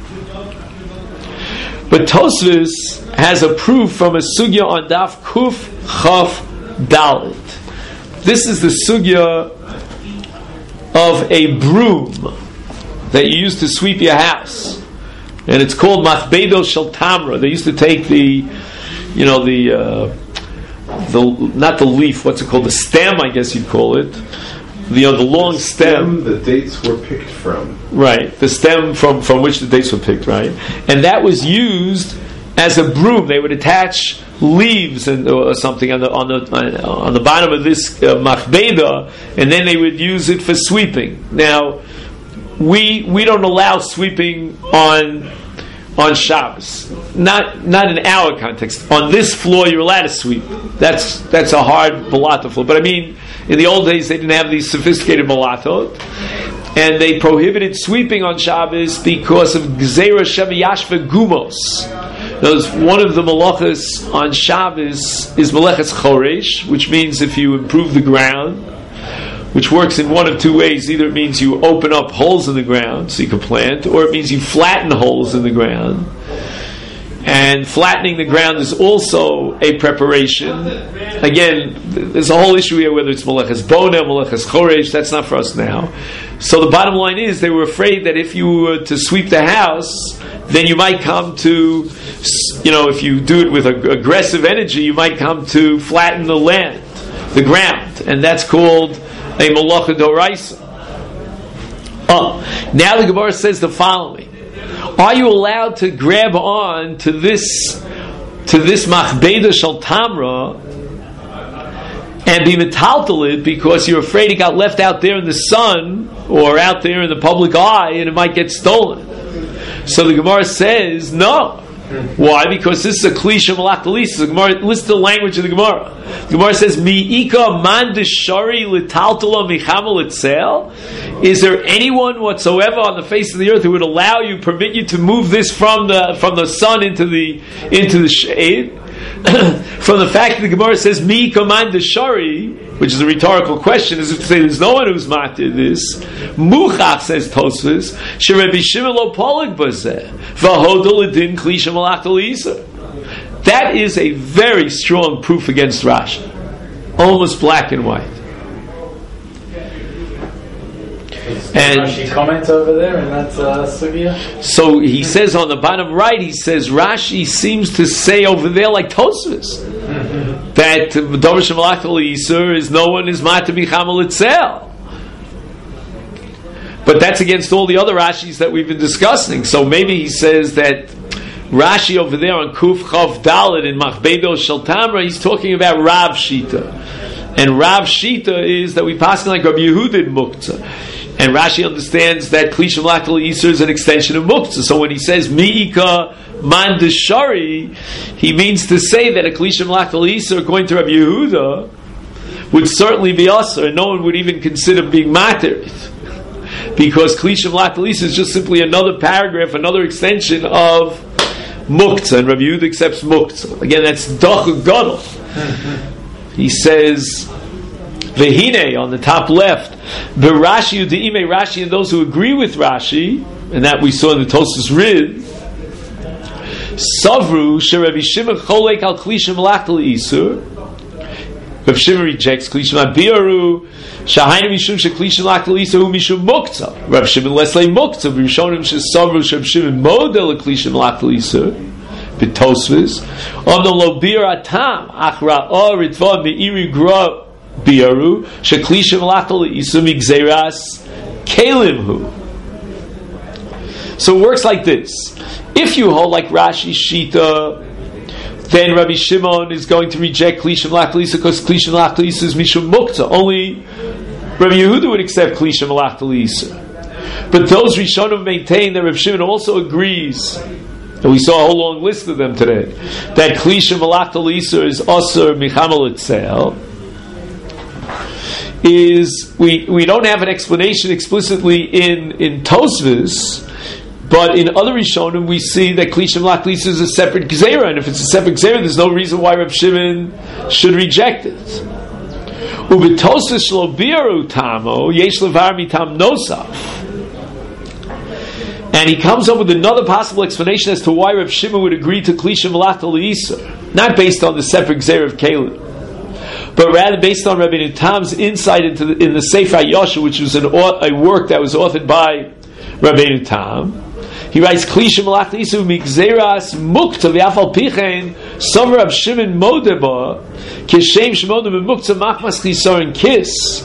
S1: But Tosfos has a proof from a sugya on Daf Kuf Chaf Dalet. This is the sugya of a broom that you use to sweep your house, and it's called Machbedo Shel Tamra. They used to take the, you know, the uh, the not the leaf. What's it called? The stem, I guess you'd call it. The, you know, the long the stem,
S2: stem the dates were picked from. Right,
S1: the stem from, from which the dates were picked, right? And that was used as a broom. They would attach leaves and or something on the on the on the bottom of this uh, machbeda, and then they would use it for sweeping. Now, we we don't allow sweeping on on Shabbos. Not not in our context. On this floor, you're allowed to sweep. That's that's a hard balata floor. But I mean, in the old days, they didn't have these sophisticated balatot, and they prohibited sweeping on Shabbos because of Gzeira Shemiyashva Gumos. Those one of the malachas on Shabbos is Melechas Choresh, which means if you improve the ground, which works in one of two ways. Either it means you open up holes in the ground so you can plant, or it means you flatten holes in the ground. And flattening the ground is also a preparation. Again, there's a whole issue here whether it's Melechas Bona, Melechas Choresh. That's not for us now. So the bottom line is they were afraid that if you were to sweep the house, then you might come to, you know, if you do it with aggressive energy, you might come to flatten the land, the ground. And that's called a Malacha Doraisa. Oh, now the Gemara says the following. Are you allowed to grab on to this to this machbeda shel tamra and be metaltal because you're afraid it got left out there in the sun or out there in the public eye and it might get stolen? So the Gemara says, no. Why? Because this is a klisha malach talisa. The Gemara, listen to the language of the Gemara. The Gemara says, "Mi'ika man deshari litaltala michamal itzel." Is there anyone whatsoever on the face of the earth who would allow you, permit you to move this from the from the sun into the into the shade? From the fact that the Gemara says "Mi'ika man deshari," which is a rhetorical question, as if to say there's no one who's matir this. Muchach, says Tosfos, sheRebbi Shimon lo polig bazeh v'hodol edin klisha malach talisa. That is a very strong proof against Rashi, almost black and white.
S3: And Rashi comment over there in that uh, sugya.
S1: So he says on the bottom right, he says Rashi seems to say over there like Tosfos that Dover Shemalach Yisur is no one is Mata Bichamal itself. But that's against all the other Rashis that we've been discussing. So maybe he says that Rashi over there on Kuf Chav Dalet in Machbedo Shel Tamra, he's talking about Rav Shita. And Rav Shita is that we pass like Rabbi Yehuda in Muktzah. And Rashi understands that Klisha Malach Yisur is an extension of Muktzah. So when he says Mi'ika Man Deshari, he means to say that a Klisha Malach Yisur, according to Rabbi Yehuda, would certainly be usher, and no one would even consider being matir. Because Klisha Malach Yisur is just simply another paragraph, another extension of Muktzah, and Rabbi Yehuda accepts Muktzah. Again, that's Doch Gadol. He says, Vehine, on the top left, B'Rashi U'De'ime Rashi, and those who agree with Rashi, and that we saw in the Tosfos Rid, Savru, She'Rebbi Shimon Cholek al Klisha Malach Isur. Rabbi Shimon rejects Klisha Malach Bi'aru, Shahainu Mishum She'Klisha Malach Isur Hu Mishum Muktzah. Rabbi Shimon Leslei Muktzah, B'Rishonim She'Savru She'Rebbi Shimon Model Klisha Malach Isur. B'Tosfos, Omno Lo Bir Atam, Achra Or Ritva Me'iri Gra Bi'aru, She'Klisha Malach Isur Migzeras Kalim Hu. So it works like this. If you hold like Rashi Shita, then Rabbi Shimon is going to reject Klisha Malach Talisa because Klisha Malach Talisa is Mishum Muktzah. Only Rabbi Yehuda would accept Klisha Malach Talisa. But those Rishonim maintain that Rabbi Shimon also agrees, and we saw a whole long list of them today, that Klisha Malach Talisa is Asur Michamal Itzel. Is we we don't have an explanation explicitly in in Tosfos. But in other Rishonim, we see that Klisha Malach Talisa is a separate Gzeira, and if it's a separate Gzeira, there's no reason why Reb Shimon should reject it. Ubetosis shlo bi'aru tamo yesh levar mitam nosaf, and he comes up with another possible explanation as to why Reb Shimon would agree to Klisha Malach Talisa, not based on the separate Gzeira of Caleb, but rather based on Rabbeinu Tam's insight into the, in the Sefer Yosha, which was an, a work that was authored by Rabbeinu Tam. He writes, Klisha Malach Talisa Migzeras Muktzah v'afal pichen Sover Rab Shimon Modeba Kishem Shmodim Muktzah Machmas Chisaron Kiss.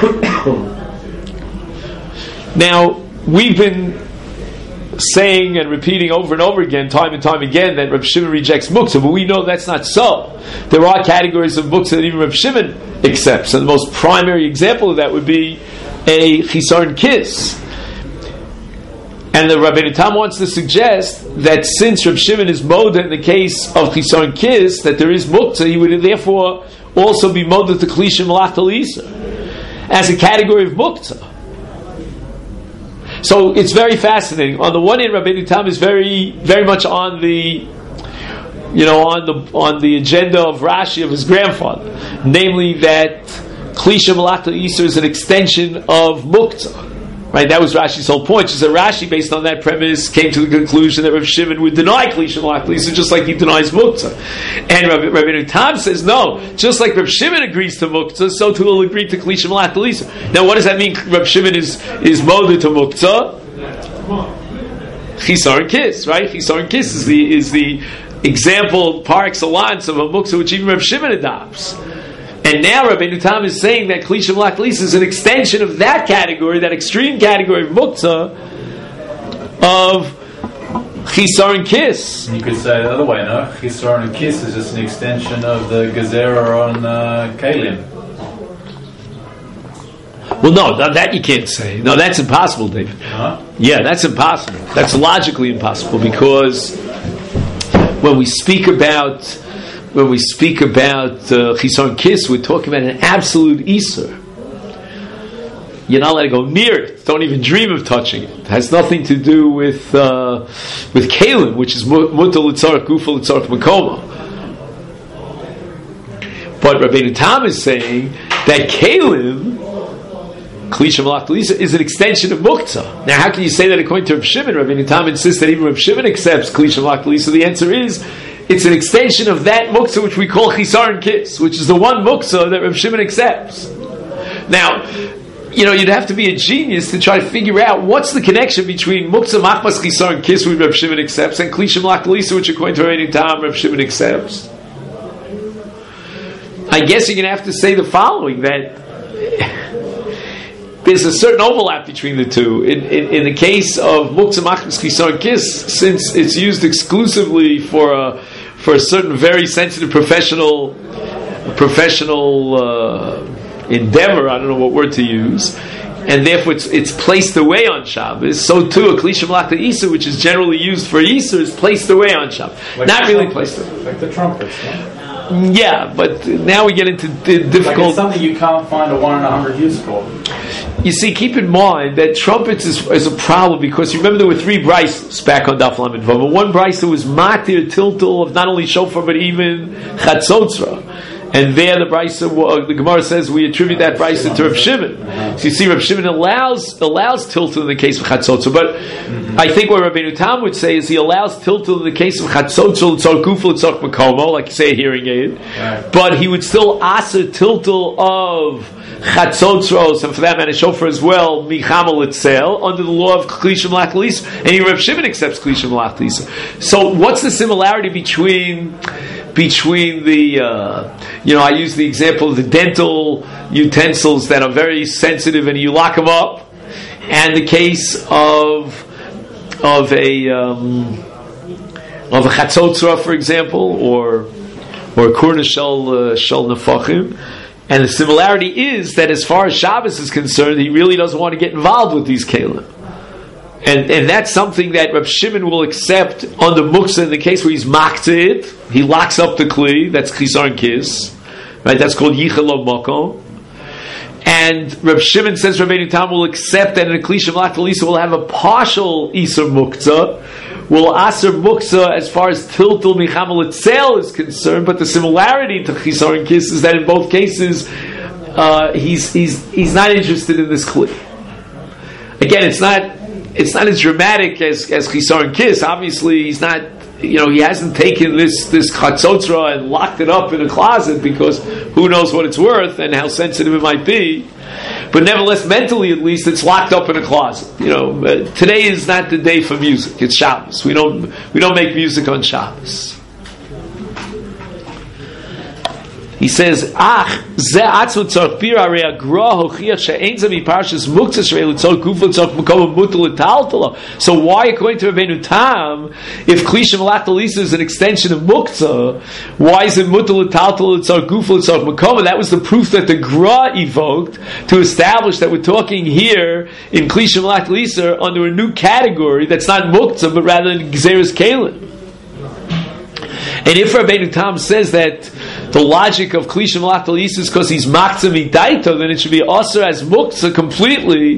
S1: Now, we've been saying and repeating over and over again, time and time again, that Rab Shimon rejects Muktzah, but we know that's not so. There are categories of Muktzah that even Rab Shimon accepts, and the most primary example of that would be a Chisaron Kiss. And the Rabbeinu Tam wants to suggest that since Reb Shimon is moda in the case of Chisaron Kiss, that there is Muktzah, he would therefore also be moda to Klisha Malach Talisa as a category of Muktzah. So it's very fascinating. On the one hand, Rabbeinu Tam is very, very much on the, you know, on the on the agenda of Rashi, of his grandfather, namely that Klisha Malach Talisa is an extension of Muktzah. Right, that was Rashi's whole point. Just that Rashi, based on that premise, came to the conclusion that Rav Shimon would deny Klisha Malach Talisa just like he denies Muktzah. And Rabbi, Rabbi Tam says, no, just like Rav Shimon agrees to Muktzah, so too will agree to Klisha Malach Talisa. Now, what does that mean? Rav Shimon is is molded to Muktzah? Chisaron Kiss, right? Chisaron Kiss is the is the example par excellence of a Muktzah which even Rav Shimon adopts. And now Rabbeinu Tam is saying that Klisha Malach Talisa is an extension of that category, that extreme category of Muktzah, of Chisaron Kiss.
S3: You could say it the other way, no? Chisaron Kiss is just an extension of the Gezerah on uh, Kalim.
S1: Well, no, that you can't say. No, that's impossible, David.
S3: Huh?
S1: Yeah, that's impossible. That's logically impossible because when we speak about when we speak about uh, Chisaron Kiss, we're talking about an absolute Isur. You're not allowed to go near it. Don't even dream of touching it. It has nothing to do with uh, with Kalim, which is Mutar L'Tzarech Gufa L'Tzarech Makoma. But Rabbeinu Tam is saying that Kalim, Klisha Malach Lisa, is an extension of Muktzah. Now, how can you say that according to Reb Shimon? Rabbeinu Tam insists that even Reb Shimon accepts Klisha Malach Lisa. The answer is, it's an extension of that Muktzah which we call Chisaron Kiss, which is the one Muktzah that Reb Shimon accepts. Now, you know, you'd have to be a genius to try to figure out what's the connection between Muktzah Machmas Chisaron Kiss, which Reb Shimon accepts, and Klisha Malach Lisa, which according to Rabbeinu Tam, Reb Shimon accepts. I guess you're going to have to say the following, that there's a certain overlap between the two. In, in, in the case of Muktzah Machmas Chisaron Kiss, since it's used exclusively for a, for a certain very sensitive professional professional uh, endeavor, I don't know what word to use, and therefore it's, it's placed away on Shabbos, so too a Klisha Malach Isur, which is generally used for Isur, is placed away on Shabbos. Like Not really placed away.
S3: Like the trumpets, yeah?
S1: Yeah, but now we get into the difficult...
S3: Like it's something you can't find a one in a hundred use for.
S1: You see, keep in mind that trumpets is, is a problem, because you remember there were three brises back on Daf Lamed Vav. One brisa was matir tiltul of not only shofar but even chatzotzra. And there the brisa, uh, the Gemara says we attribute that brisa to Reb Shimon. So you see, Reb Shimon allows allows tiltul in the case of chatzotzra, but mm-hmm. I think what Rabbeinu Tam would say is he allows tiltul in the case of chatzotzra, l'tzor gufa, l'tzor makomo, like you say a hearing aid, right. But he would still aser tiltul of chatzotzros, and for that matter shofar as well, michamal itzel, under the law of Klisha Malach Lisa, and he Reb Shimon accepts Klisha Malach Lisa. So what's the similarity between between the, uh, you know, I use the example of the dental utensils that are very sensitive and you lock them up, and the case of of a um, of a chatzotzra, for example, or or a kurna shel shel nefachim. And the similarity is that as far as Shabbos is concerned, he really doesn't want to get involved with these kelim. And and that's something that Reb Shimon will accept under Muktzah in the case where he's maktzah it. He locks up the kli, that's Chisaron Kiss. Right, that's called Yichel Lo Makom. And Reb Shimon says Rabbeinu Tam will accept that in a Klisha Malach Lisa will have a partial Isur Muktzah, will Aser Muktzah as far as Tiltul Michamal Itzel is concerned, but the similarity to Chisaron Kiss is that in both cases uh, he's he's he's not interested in this kli. Again, it's not it's not as dramatic as as Chisaron Kiss. Obviously, he's not, you know, he hasn't taken this this chatzotzra and locked it up in a closet, because who knows what it's worth and how sensitive it might be. But nevertheless, mentally at least, it's locked up in a closet. You know, uh, today is not the day for music. It's Shabbos. We don't we don't make music on Shabbos. He says, "Ach ze atzmut tzarich bir arei agra hochiach she'ein ze miparshas muktzah shrei l'tzor gufa l'tzor makom mutal l'taltala." So why, according to Rabbeinu Tam, if Klisha Malach Lisa is an extension of muktzah, why is it mutal l'taltala l'tzor gufa l'tzor makom? That was the proof that the Gra evoked to establish that we're talking here in Klisha Malach Lisa under a new category that's not muktzah but rather gzeres kelim. And if Rabbeinu Tam says that the logic of Klisha Malach Lisa is because he's maktzah midaito, then it should be aser as muktzah completely,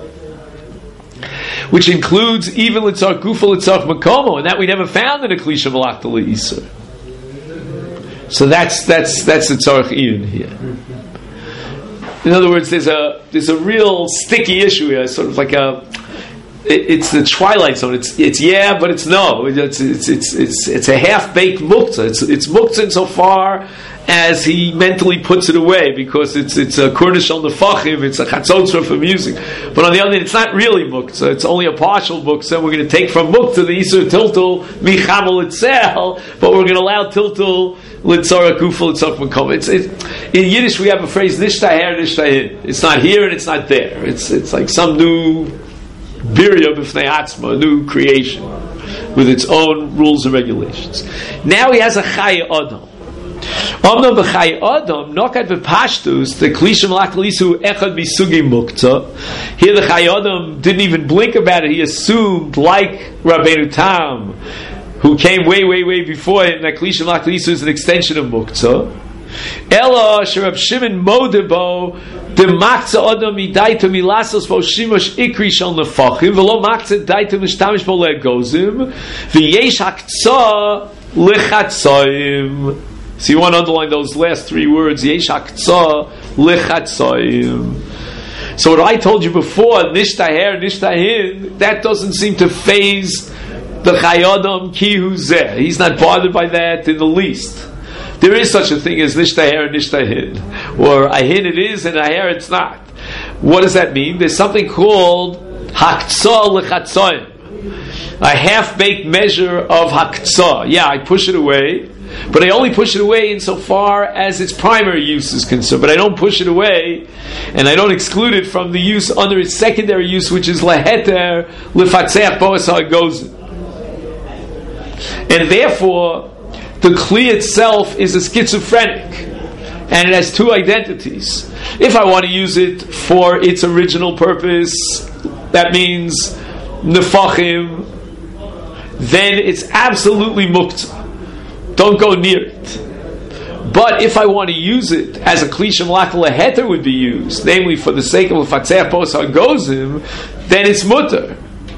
S1: which includes even l'tzar gufa l'tzar makomo, and that we never found in a Klisha Malach Lisa. So that's that's that's the tzarich iyun here. In other words, there's a there's a real sticky issue here, sort of like a. It's the twilight zone. It's it's yeah, but it's no. It's it's it's it's, it's a half baked muktzah. It's it's muktzah insofar as he mentally puts it away, because it's it's a kurdish shel nefachim. It's a chatzotzra for music. But on the other hand, it's not really muktzah. It's only a partial muktzah. We're going to take from muktzah the isur tiltul michamal itzel, but we're going to allow tiltul litzara gufa litzach makom. It's it, in Yiddish we have a phrase nishtahir nishtahin. It's not here and it's not there. It's it's like some new Birya b'fnei atzma, a new creation with its own rules and regulations. Now he has a Chai Adam. Omnam b'Chai Adam nokat v'pashtus the Klisha Malach Lisa echad misugi muktzah. Here the Chai Adam didn't even blink about it. He assumed, like Rabbeinu Tam, who came way, way, way before him, that Kli Shem Lach L'Isur is an extension of Muktzah. Ela Sherab Shimon Modebo the Maktzah Adam Midaita Milasos Vo Shimush Ikri Shal Nefachim V'lo Maktzah Daita Mishtamish Bo Le'Gozim V'yesh Haktzah L'Chatzoim. So you want to underline those last three words, Yesh Haktzah L'Chatzoim. So what I told you before, Nishtaher, Nishtahin, that doesn't seem to phase the Chayadam Ki Hu Zeh. He's not bothered by that in the least. There is such a thing as Nishtaher and Nishtahin. Or Ahin it is and Aher it's not. What does that mean? There's something called Haktzah L'Chatzoim. A half-baked measure of Haktzah. Yeah, I push it away, but I only push it away insofar as its primary use is concerned. But I don't push it away, and I don't exclude it from the use under its secondary use, which is Leheter L'Fatzeach Boas HaGozim. And therefore, the Kli itself is a schizophrenic, and it has two identities. If I want to use it for its original purpose, that means Nefachim, then it's absolutely Muktzah. Don't go near it. But if I want to use it as a Kli Shem Lach L'Heter would be used, namely for the sake of L'Fatzeach Boas HaGozim, then it's Mutter.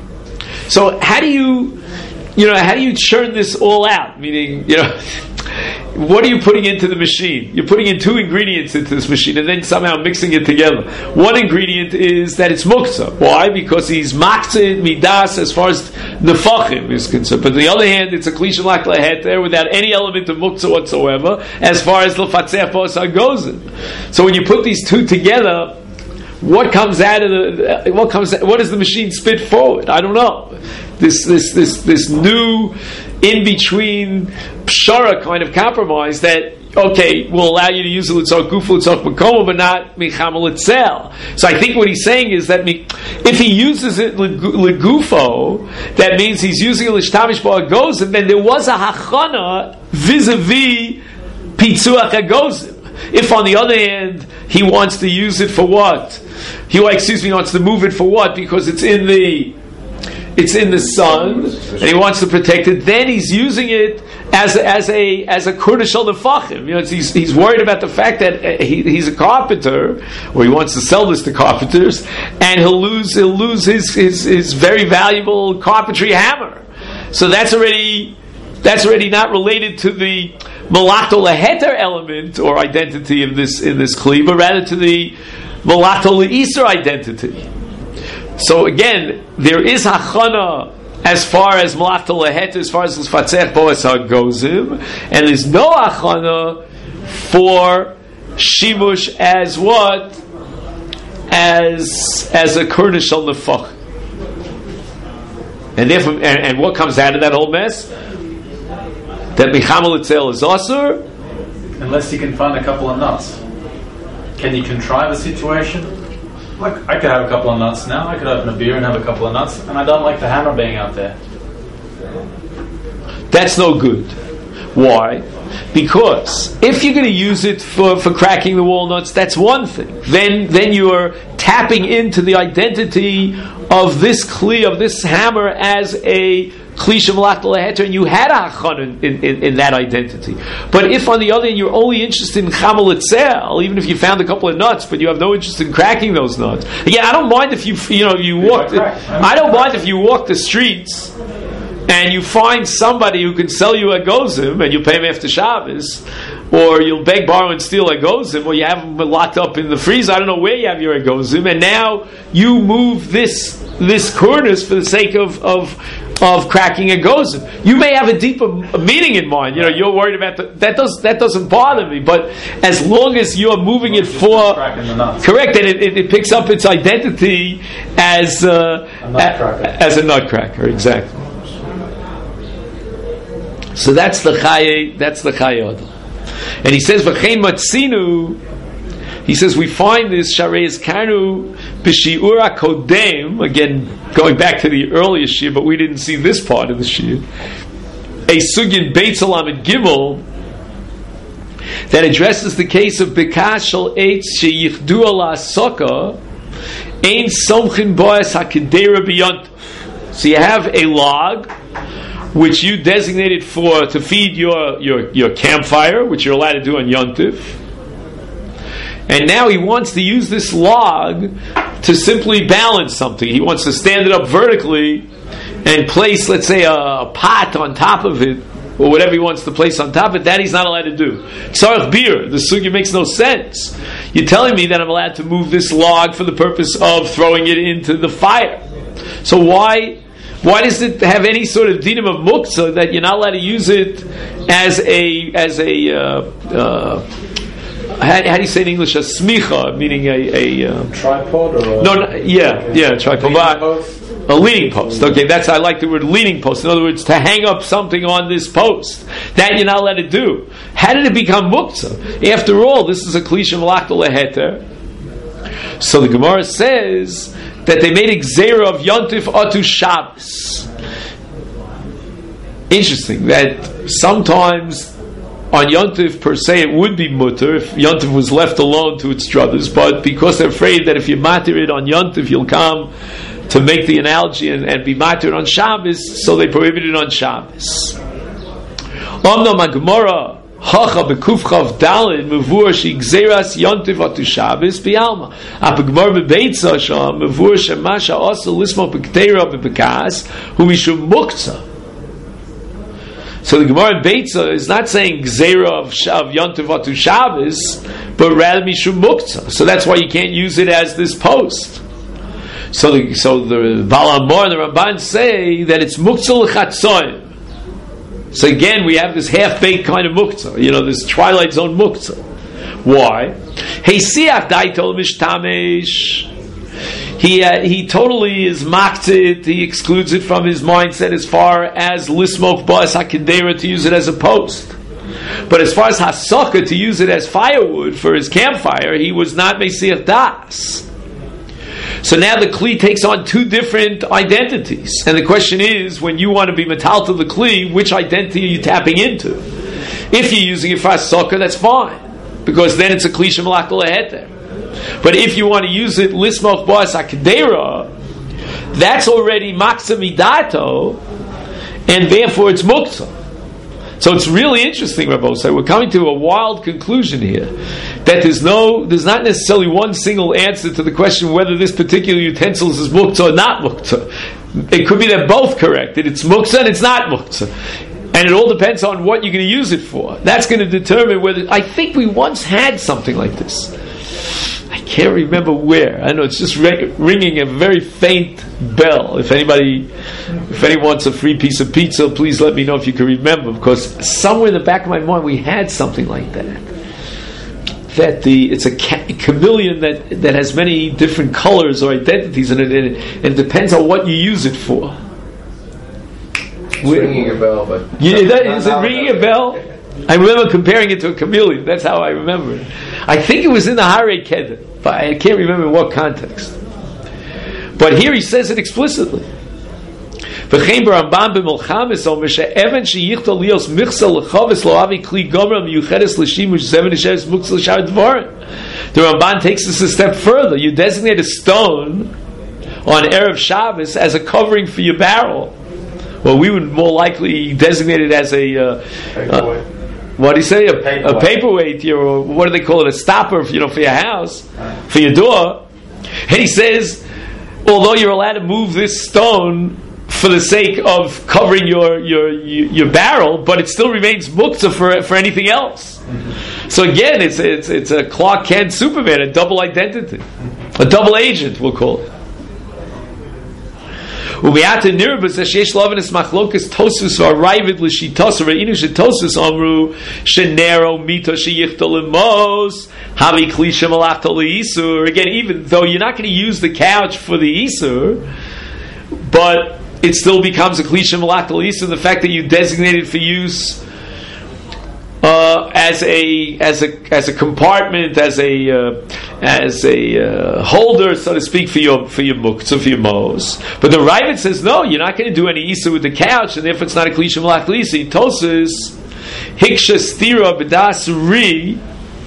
S1: So how do you You know, how do you churn this all out? Meaning, you know, what are you putting into the machine? You're putting in two ingredients into this machine and then somehow mixing it together. One ingredient is that it's muktzah. Why? Because he's maktzah midas as far as nefachim is concerned. But on the other hand, it's a Kli Shem Lach L'Heter without any element of muktzah whatsoever as far as l'fatzeach boas hagozim. So when you put these two together, what comes out of the what comes what does the machine spit forward? I don't know. This this this this new in between pshara kind of compromise that okay will allow you to use the litzok gufu litzok makomo but not michamal itzel. So I think what he's saying is that if he uses it legufo, that means he's using a l'shtamish ba'agozim. Then there was a hachana vis-a-vis pitzuach agozim. If on the other hand he wants to use it for what? He excuse me wants to move it for what? Because it's in the It's in the sun, and he wants to protect it. Then he's using it as a, as a as a kurdish al nefachim. You know, he's he's worried about the fact that he, he's a carpenter, or he wants to sell this to carpenters, and he'll lose he'll lose his his, his very valuable carpentry hammer. So that's already that's already not related to the malato leheter element or identity of this in this kli, but rather to the malato le'iser identity. So again, there is hachana as far as malach lehet, as far as l'fatzeach boas hagozim, and there's no hachana for shimush as what? As as a kurdish al nefach. And therefore, and, and what comes out of that whole mess? That michamal itzel is asur,
S3: unless you can find a couple of nuts. Can you contrive a situation? Like, I could have a couple of nuts now, I could open a beer and have a couple of nuts, and I don't like the hammer being out there.
S1: That's no good. Why? Because if you're going to use it for, for cracking the walnuts, that's one thing. Then then you're tapping into the identity of this kli, of this hammer, as a Kli Shem Lach L'Heter, and you had a hachana in, in, in that identity. But if on the other hand you're only interested in chamal itzel, even if you found a couple of nuts, but you have no interest in cracking those nuts. Again, I don't mind if you you know you walk. I don't mind if you walk the streets and you find somebody who can sell you a gozim and you pay him after Shabbos, or you'll beg, borrow, and steal a gozim, or you have them locked up in the freezer. I don't know where you have your gozim, and now you move this this corners for the sake of of. of cracking a gozim. You may have a deeper meaning in mind. You know, you're worried about the, that. Does that doesn't bother me? But as long as you're moving it for correct, and it, it, it picks up its identity as uh, a as a nutcracker, exactly. So that's the chaye. That's the chayod. And he says, "V'chein matzinu." He says we find this Shareis Kanu b'shiura kodem, again going back to the earlier shir, but we didn't see this part of the shir. A sugin Beit Salamid Gimel that addresses the case of bekash shel eitz sheyichdu ala soka ein somchin boas hakidera beyond. So you have a log which you designated for to feed your, your, your campfire, which you're allowed to do on Yom Tov. And now he wants to use this log to simply balance something. He wants to stand it up vertically and place, let's say, a, a pot on top of it, or whatever he wants to place on top of it. That he's not allowed to do. Tzarech bir, the sugya makes no sense. You're telling me that I'm allowed to move this log for the purpose of throwing it into the fire. So why why does it have any sort of dinim of muktzah that you're not allowed to use it as a as a uh, uh, how, how do you say in English, a smicha, meaning a, a uh,
S2: tripod or a,
S1: no, no yeah yeah tripod, a leaning post. Okay, that's I like the word leaning post. In other words, to hang up something on this post that you're not allowed to do. How did it become muktzah? After all, this is a klisha malachta leheter. So the Gemara says that they made a gzeira of Yontif Atu Shabbos. Interesting that sometimes on Yontif per se it would be mutter if Yontif was left alone to its druthers, but because they're afraid that if you matter it on Yontif you'll come to make the analogy and, and be matter on Shabbos, so they prohibited it on Shabbos. Omnam HaGemara Hacha bekufchav dalid mevur she gzeras yontiv atu Shabbos bialma. Apagmar bebeitza sham mevur shemasha also lismo bektera bebekas who mishum muktzah. So the Gemara in Beitza is not saying gzera of, of yontiv atu Shabbos, but rather mishum muktzah. So that's why you can't use it as this post. So the so the Baal Hamor and the Ramban say that it's muktzah l'chatzoin. So again, we have this half-baked kind of muktzah, you know, this twilight zone muktzah. Why? Hey, siach daitol mishtamesh. He uh, he totally is mocked it. He excludes it from his mindset as far as lismok bas hakidera to use it as a post. But as far as hasaka to use it as firewood for his campfire, he was not mesiach das. So now the Kli takes on two different identities. And the question is, when you want to be metal to the Kli, which identity are you tapping into? If you're using it for Asaka, that's fine. Because then it's a Kli Shemalach Leheter. But if you want to use it, Lismoch Boas Akdera, that's already Maksa Midato, and therefore it's Muktzah. So it's really interesting, Rabbi Osai. We're coming to a wild conclusion here that there's no, there's not necessarily one single answer to the question whether this particular utensil is muktzah or not muktzah. It could be they're both correct, that it's muktzah and it's not muktzah, and it all depends on what you're going to use it for. That's going to determine whether. I think we once had something like this. I can't remember where. I know it's just ringing a very faint bell. If anybody, if anyone wants a free piece of pizza, please let me know if you can remember, because somewhere in the back of my mind we had something like that. That the it's a ca- chameleon that that has many different colors or identities in it, and it, it depends on what you use it for.
S4: It's ringing a bell, but
S1: yeah, that, is it ringing a bell? I remember comparing it to a chameleon. That's how I remember it. I think it was in the Harei Kedem, but I can't remember in what context. But here he says it explicitly. V'chein b'Rambam b'Milchamis omer she'evan sheyichtal lios michsel l'chavis lo avi kli gomra miyuchedes l'shimush zeven nisheres muktzah l'shar dvarim. The Ramban takes this a step further. You designate a stone on Erev Shabbos as a covering for your barrel. Well, we would more likely designate it as a uh, uh, what do you say? A, a paperweight, or what do they call it? A stopper, you know, for your house, for your door. And he says, although you're allowed to move this stone for the sake of covering your your your barrel, but it still remains muktzah for for anything else. Mm-hmm. So again, it's it's it's a Clark Kent Superman, a double identity, a double agent, we'll call it. Ubiata nirvus sheyesh lavenis machlokas tosus v'arayvid l'shitos v'reinu shetosus amru shenero mito sheyichtal emos havi kli shemalachta leisur. Again, even though you're not going to use the couch for the isur, but it still becomes a kli shemalachta leisur. The fact that you designate it for use uh, as a as a as a compartment, as a uh, as a uh, holder, so to speak, for your for your muktzah, for your mos. But the Ravid says no, you're not going to do any isa with the couch, and therefore it's not a kli shemalach leisi. Tosas hiksha stira b'das ri.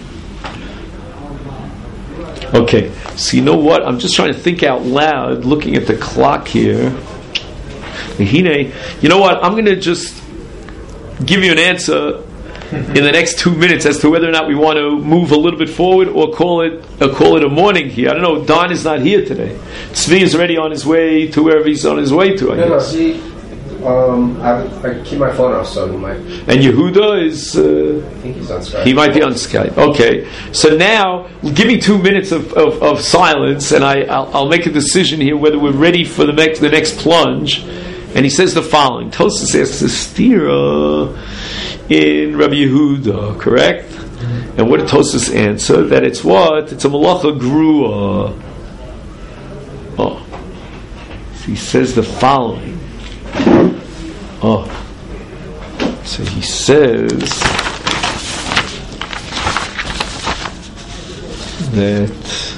S1: Okay, so you know what? I'm just trying to think out loud, looking at the clock here. You know what? I'm going to just give you an answer in the next two minutes as to whether or not we want to move a little bit forward or call it or call it a morning here. I don't know. Don is not here today. Tzvi is already on his way to wherever he's on his way to. I
S4: no,
S1: guess.
S4: no, see, um, I, I keep my phone off, so he might.
S1: And Yehuda is. Uh,
S4: I think he's on Skype.
S1: He might be on Skype. Okay. So now, give me two minutes of, of, of silence, and I, I'll, I'll make a decision here whether we're ready for the next the next plunge. And he says the following: Tosfos asks a stira in Rabbi Yehuda, correct? And what did Tosfos answer? That it's what? It's a malacha grua. Oh. So he says the following. Oh. So he says that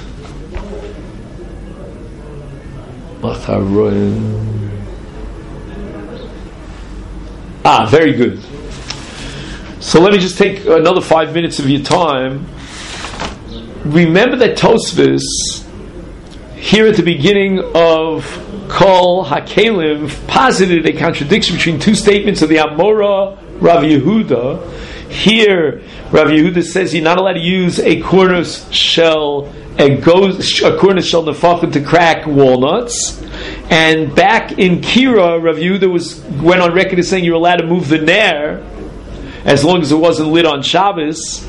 S1: Ah, very good. So let me just take another five minutes of your time. Remember that Tosfos, here at the beginning of Kol HaKelim, posited a contradiction between two statements of the Amora Rav Yehuda. Here, Rav Yehuda says you're not allowed to use a cornus shell, a, goes, a cornus shell nefachim to crack walnuts. And back in Kira, Rav Yehuda was went on record as saying you're allowed to move the ner as long as it wasn't lit on Shabbos.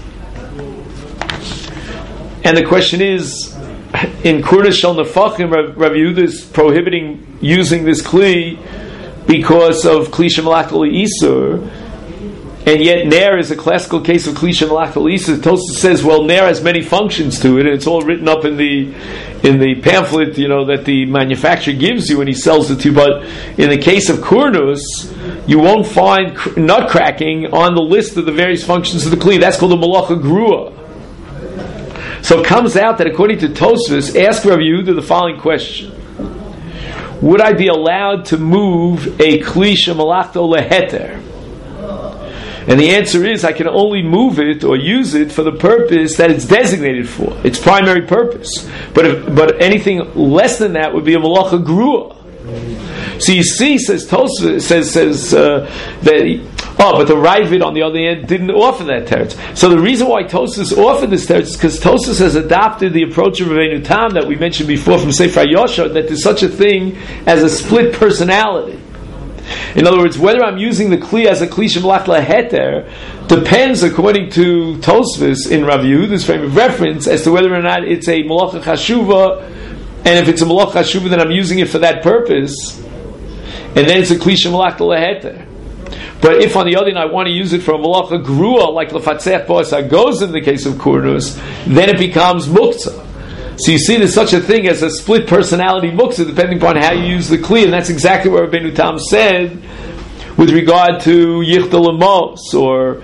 S1: And the question is, in Kurdish Shal Nefachim, Rav Yehuda is prohibiting using this kli because of Kli Shemalach Al Isur, and yet Ner is a classical case of Kli Shemalach Al Isur. Tosfos says, well, Ner has many functions to it, and it's all written up in the in the pamphlet, you know, that the manufacturer gives you when he sells it to you. But in the case of Kurnus, you won't find cr- nut cracking on the list of the various functions of the kli. That's called the malacha grua. So it comes out that according to Tosfos, ask Rav Yehuda the following question: would I be allowed to move a kli shemalachto leheter? And the answer is, I can only move it or use it for the purpose that it's designated for, its primary purpose. But if, but anything less than that would be a malacha grua. So you see, says Tosfos, says says uh, that. Oh, but the Ravid on the other hand didn't offer that teretz. So the reason why Tosfos offered this teretz is because Tosfos has adopted the approach of Rabbeinu Tam that we mentioned before from Sefer Yosher, that there's such a thing as a split personality. In other words, whether I'm using the kli as a kli shemalach laheter depends, according to Tosfos in Rav Yehuda's frame of reference, as to whether or not it's a malacha chashuva, and if it's a malacha chashuva, then I'm using it for that purpose, and then it's a kli shemalach laheter. But if on the other hand I want to use it for a malacha grua, like lefatzech boas hagoz in the case of kurnus, then it becomes muktzah. So you see, there's such a thing as a split personality muktzah, depending upon how you use the kli, and that's exactly what Rabbeinu Tam said with regard to yichtal amos, or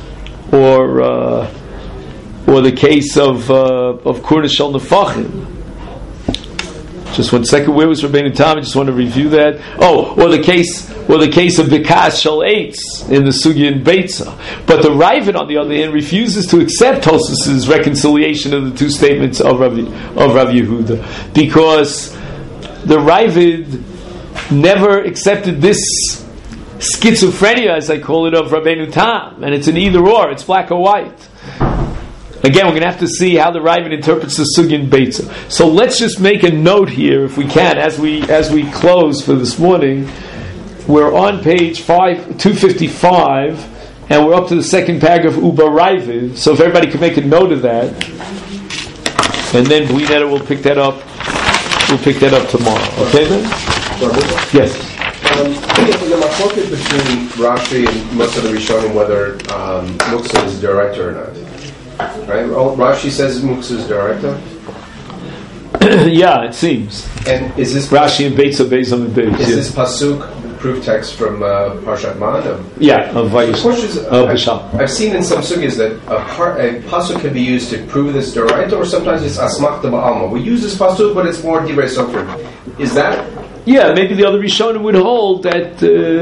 S1: or uh, or the case of uh, of kurnus shel nefachim. Just one second. Where was Rabbeinu Tam? I just want to review that. Oh, or the case, or the case of Bikas Shel Eitz in the Sugya in Beitza. But the Ravid, on the other hand, refuses to accept Tosfos' reconciliation of the two statements of Rav, of Rav Yehuda, because the Ravid never accepted this schizophrenia, as I call it, of Rabbeinu Tam, and it's an either or. It's black or white. Again, we're going to have to see how the Ravid interprets the Sugya in Beitza. So let's just make a note here, if we can, as we as we close for this morning. We're on page five, two fifty-five, and we're up to the second paragraph of Uba Ravid. So if everybody can make a note of that, and then Blinetta will pick that up. We'll pick that up tomorrow. Okay, then? Yes.
S4: Um, the machloket between Rashi and most of the Rishonim whether um, muktzah is director or not. Right? Rashi says muktzah is director.
S1: Yeah, it seems.
S4: And is this
S1: Rashi and Beitza Beis on the Beis?
S4: Is this pasuk proof text from uh, Parshat Man? Of,
S1: yeah, of Vayish.
S4: Uh, I've, I've seen in some sugyas that a, par, a pasuk can be used to prove this director, or sometimes it's asmachta ba'alma. We use this pasuk, but it's more divrei sofer. Is that?
S1: Yeah, maybe the other Rishonim would hold that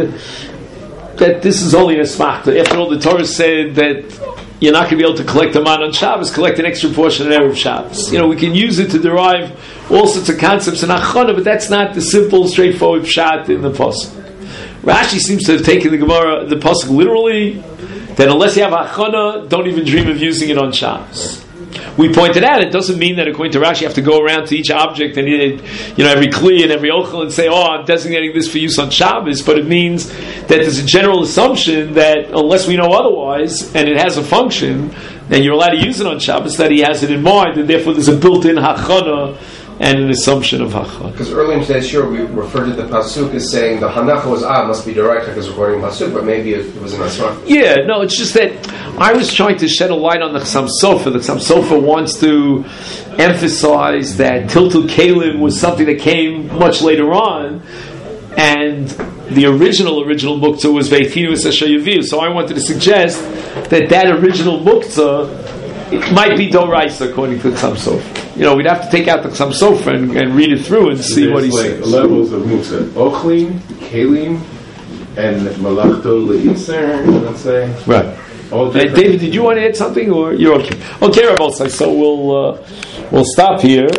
S1: uh, that this is only an asmachta. After all, the Torah said that you're not going to be able to collect a man on Shabbos, collect an extra portion on Erev Shabbos. You know, we can use it to derive all sorts of concepts in Achana, but that's not the simple, straightforward pshat in the pasuk. Rashi seems to have taken the Gemara, the pasuk literally, that unless you have hachana, don't even dream of using it on Shabbos. We pointed out it doesn't mean that according to Rashi you have to go around to each object and you know every kli and every ochel and say, oh, I'm designating this for use on Shabbos, but it means that there's a general assumption that unless we know otherwise and it has a function and you're allowed to use it on Shabbos, that he has it in mind, and therefore there's a built-in hachana and an assumption of hachana.
S4: Because earlier in today's shiur we referred to the pasuk as saying the hanacha was ah must be direct because recording pasuk, but maybe it, it was an asmach.
S1: Yeah, no, it's just that I was trying to shed a light on the Chassam Sofer. The Chassam Sofer wants to emphasize that Tiltul Kalim was something that came much later on, and the original original muktzah was Ve'itinu Asher Yaviu. So I wanted to suggest that that original muktzah it might be Doraisa according to the Chassam Sofer. You know, we'd have to take out the Chassam Sofer and, and read it through and
S2: so
S1: see what he
S2: like
S1: says.
S2: Levels of muktzah: ochlim, kalim, and malachto leiser. Let's say.
S1: Right. Uh, David, did you want to add something, or you're okay? Okay, Rabbi, so we'll uh, we'll stop here.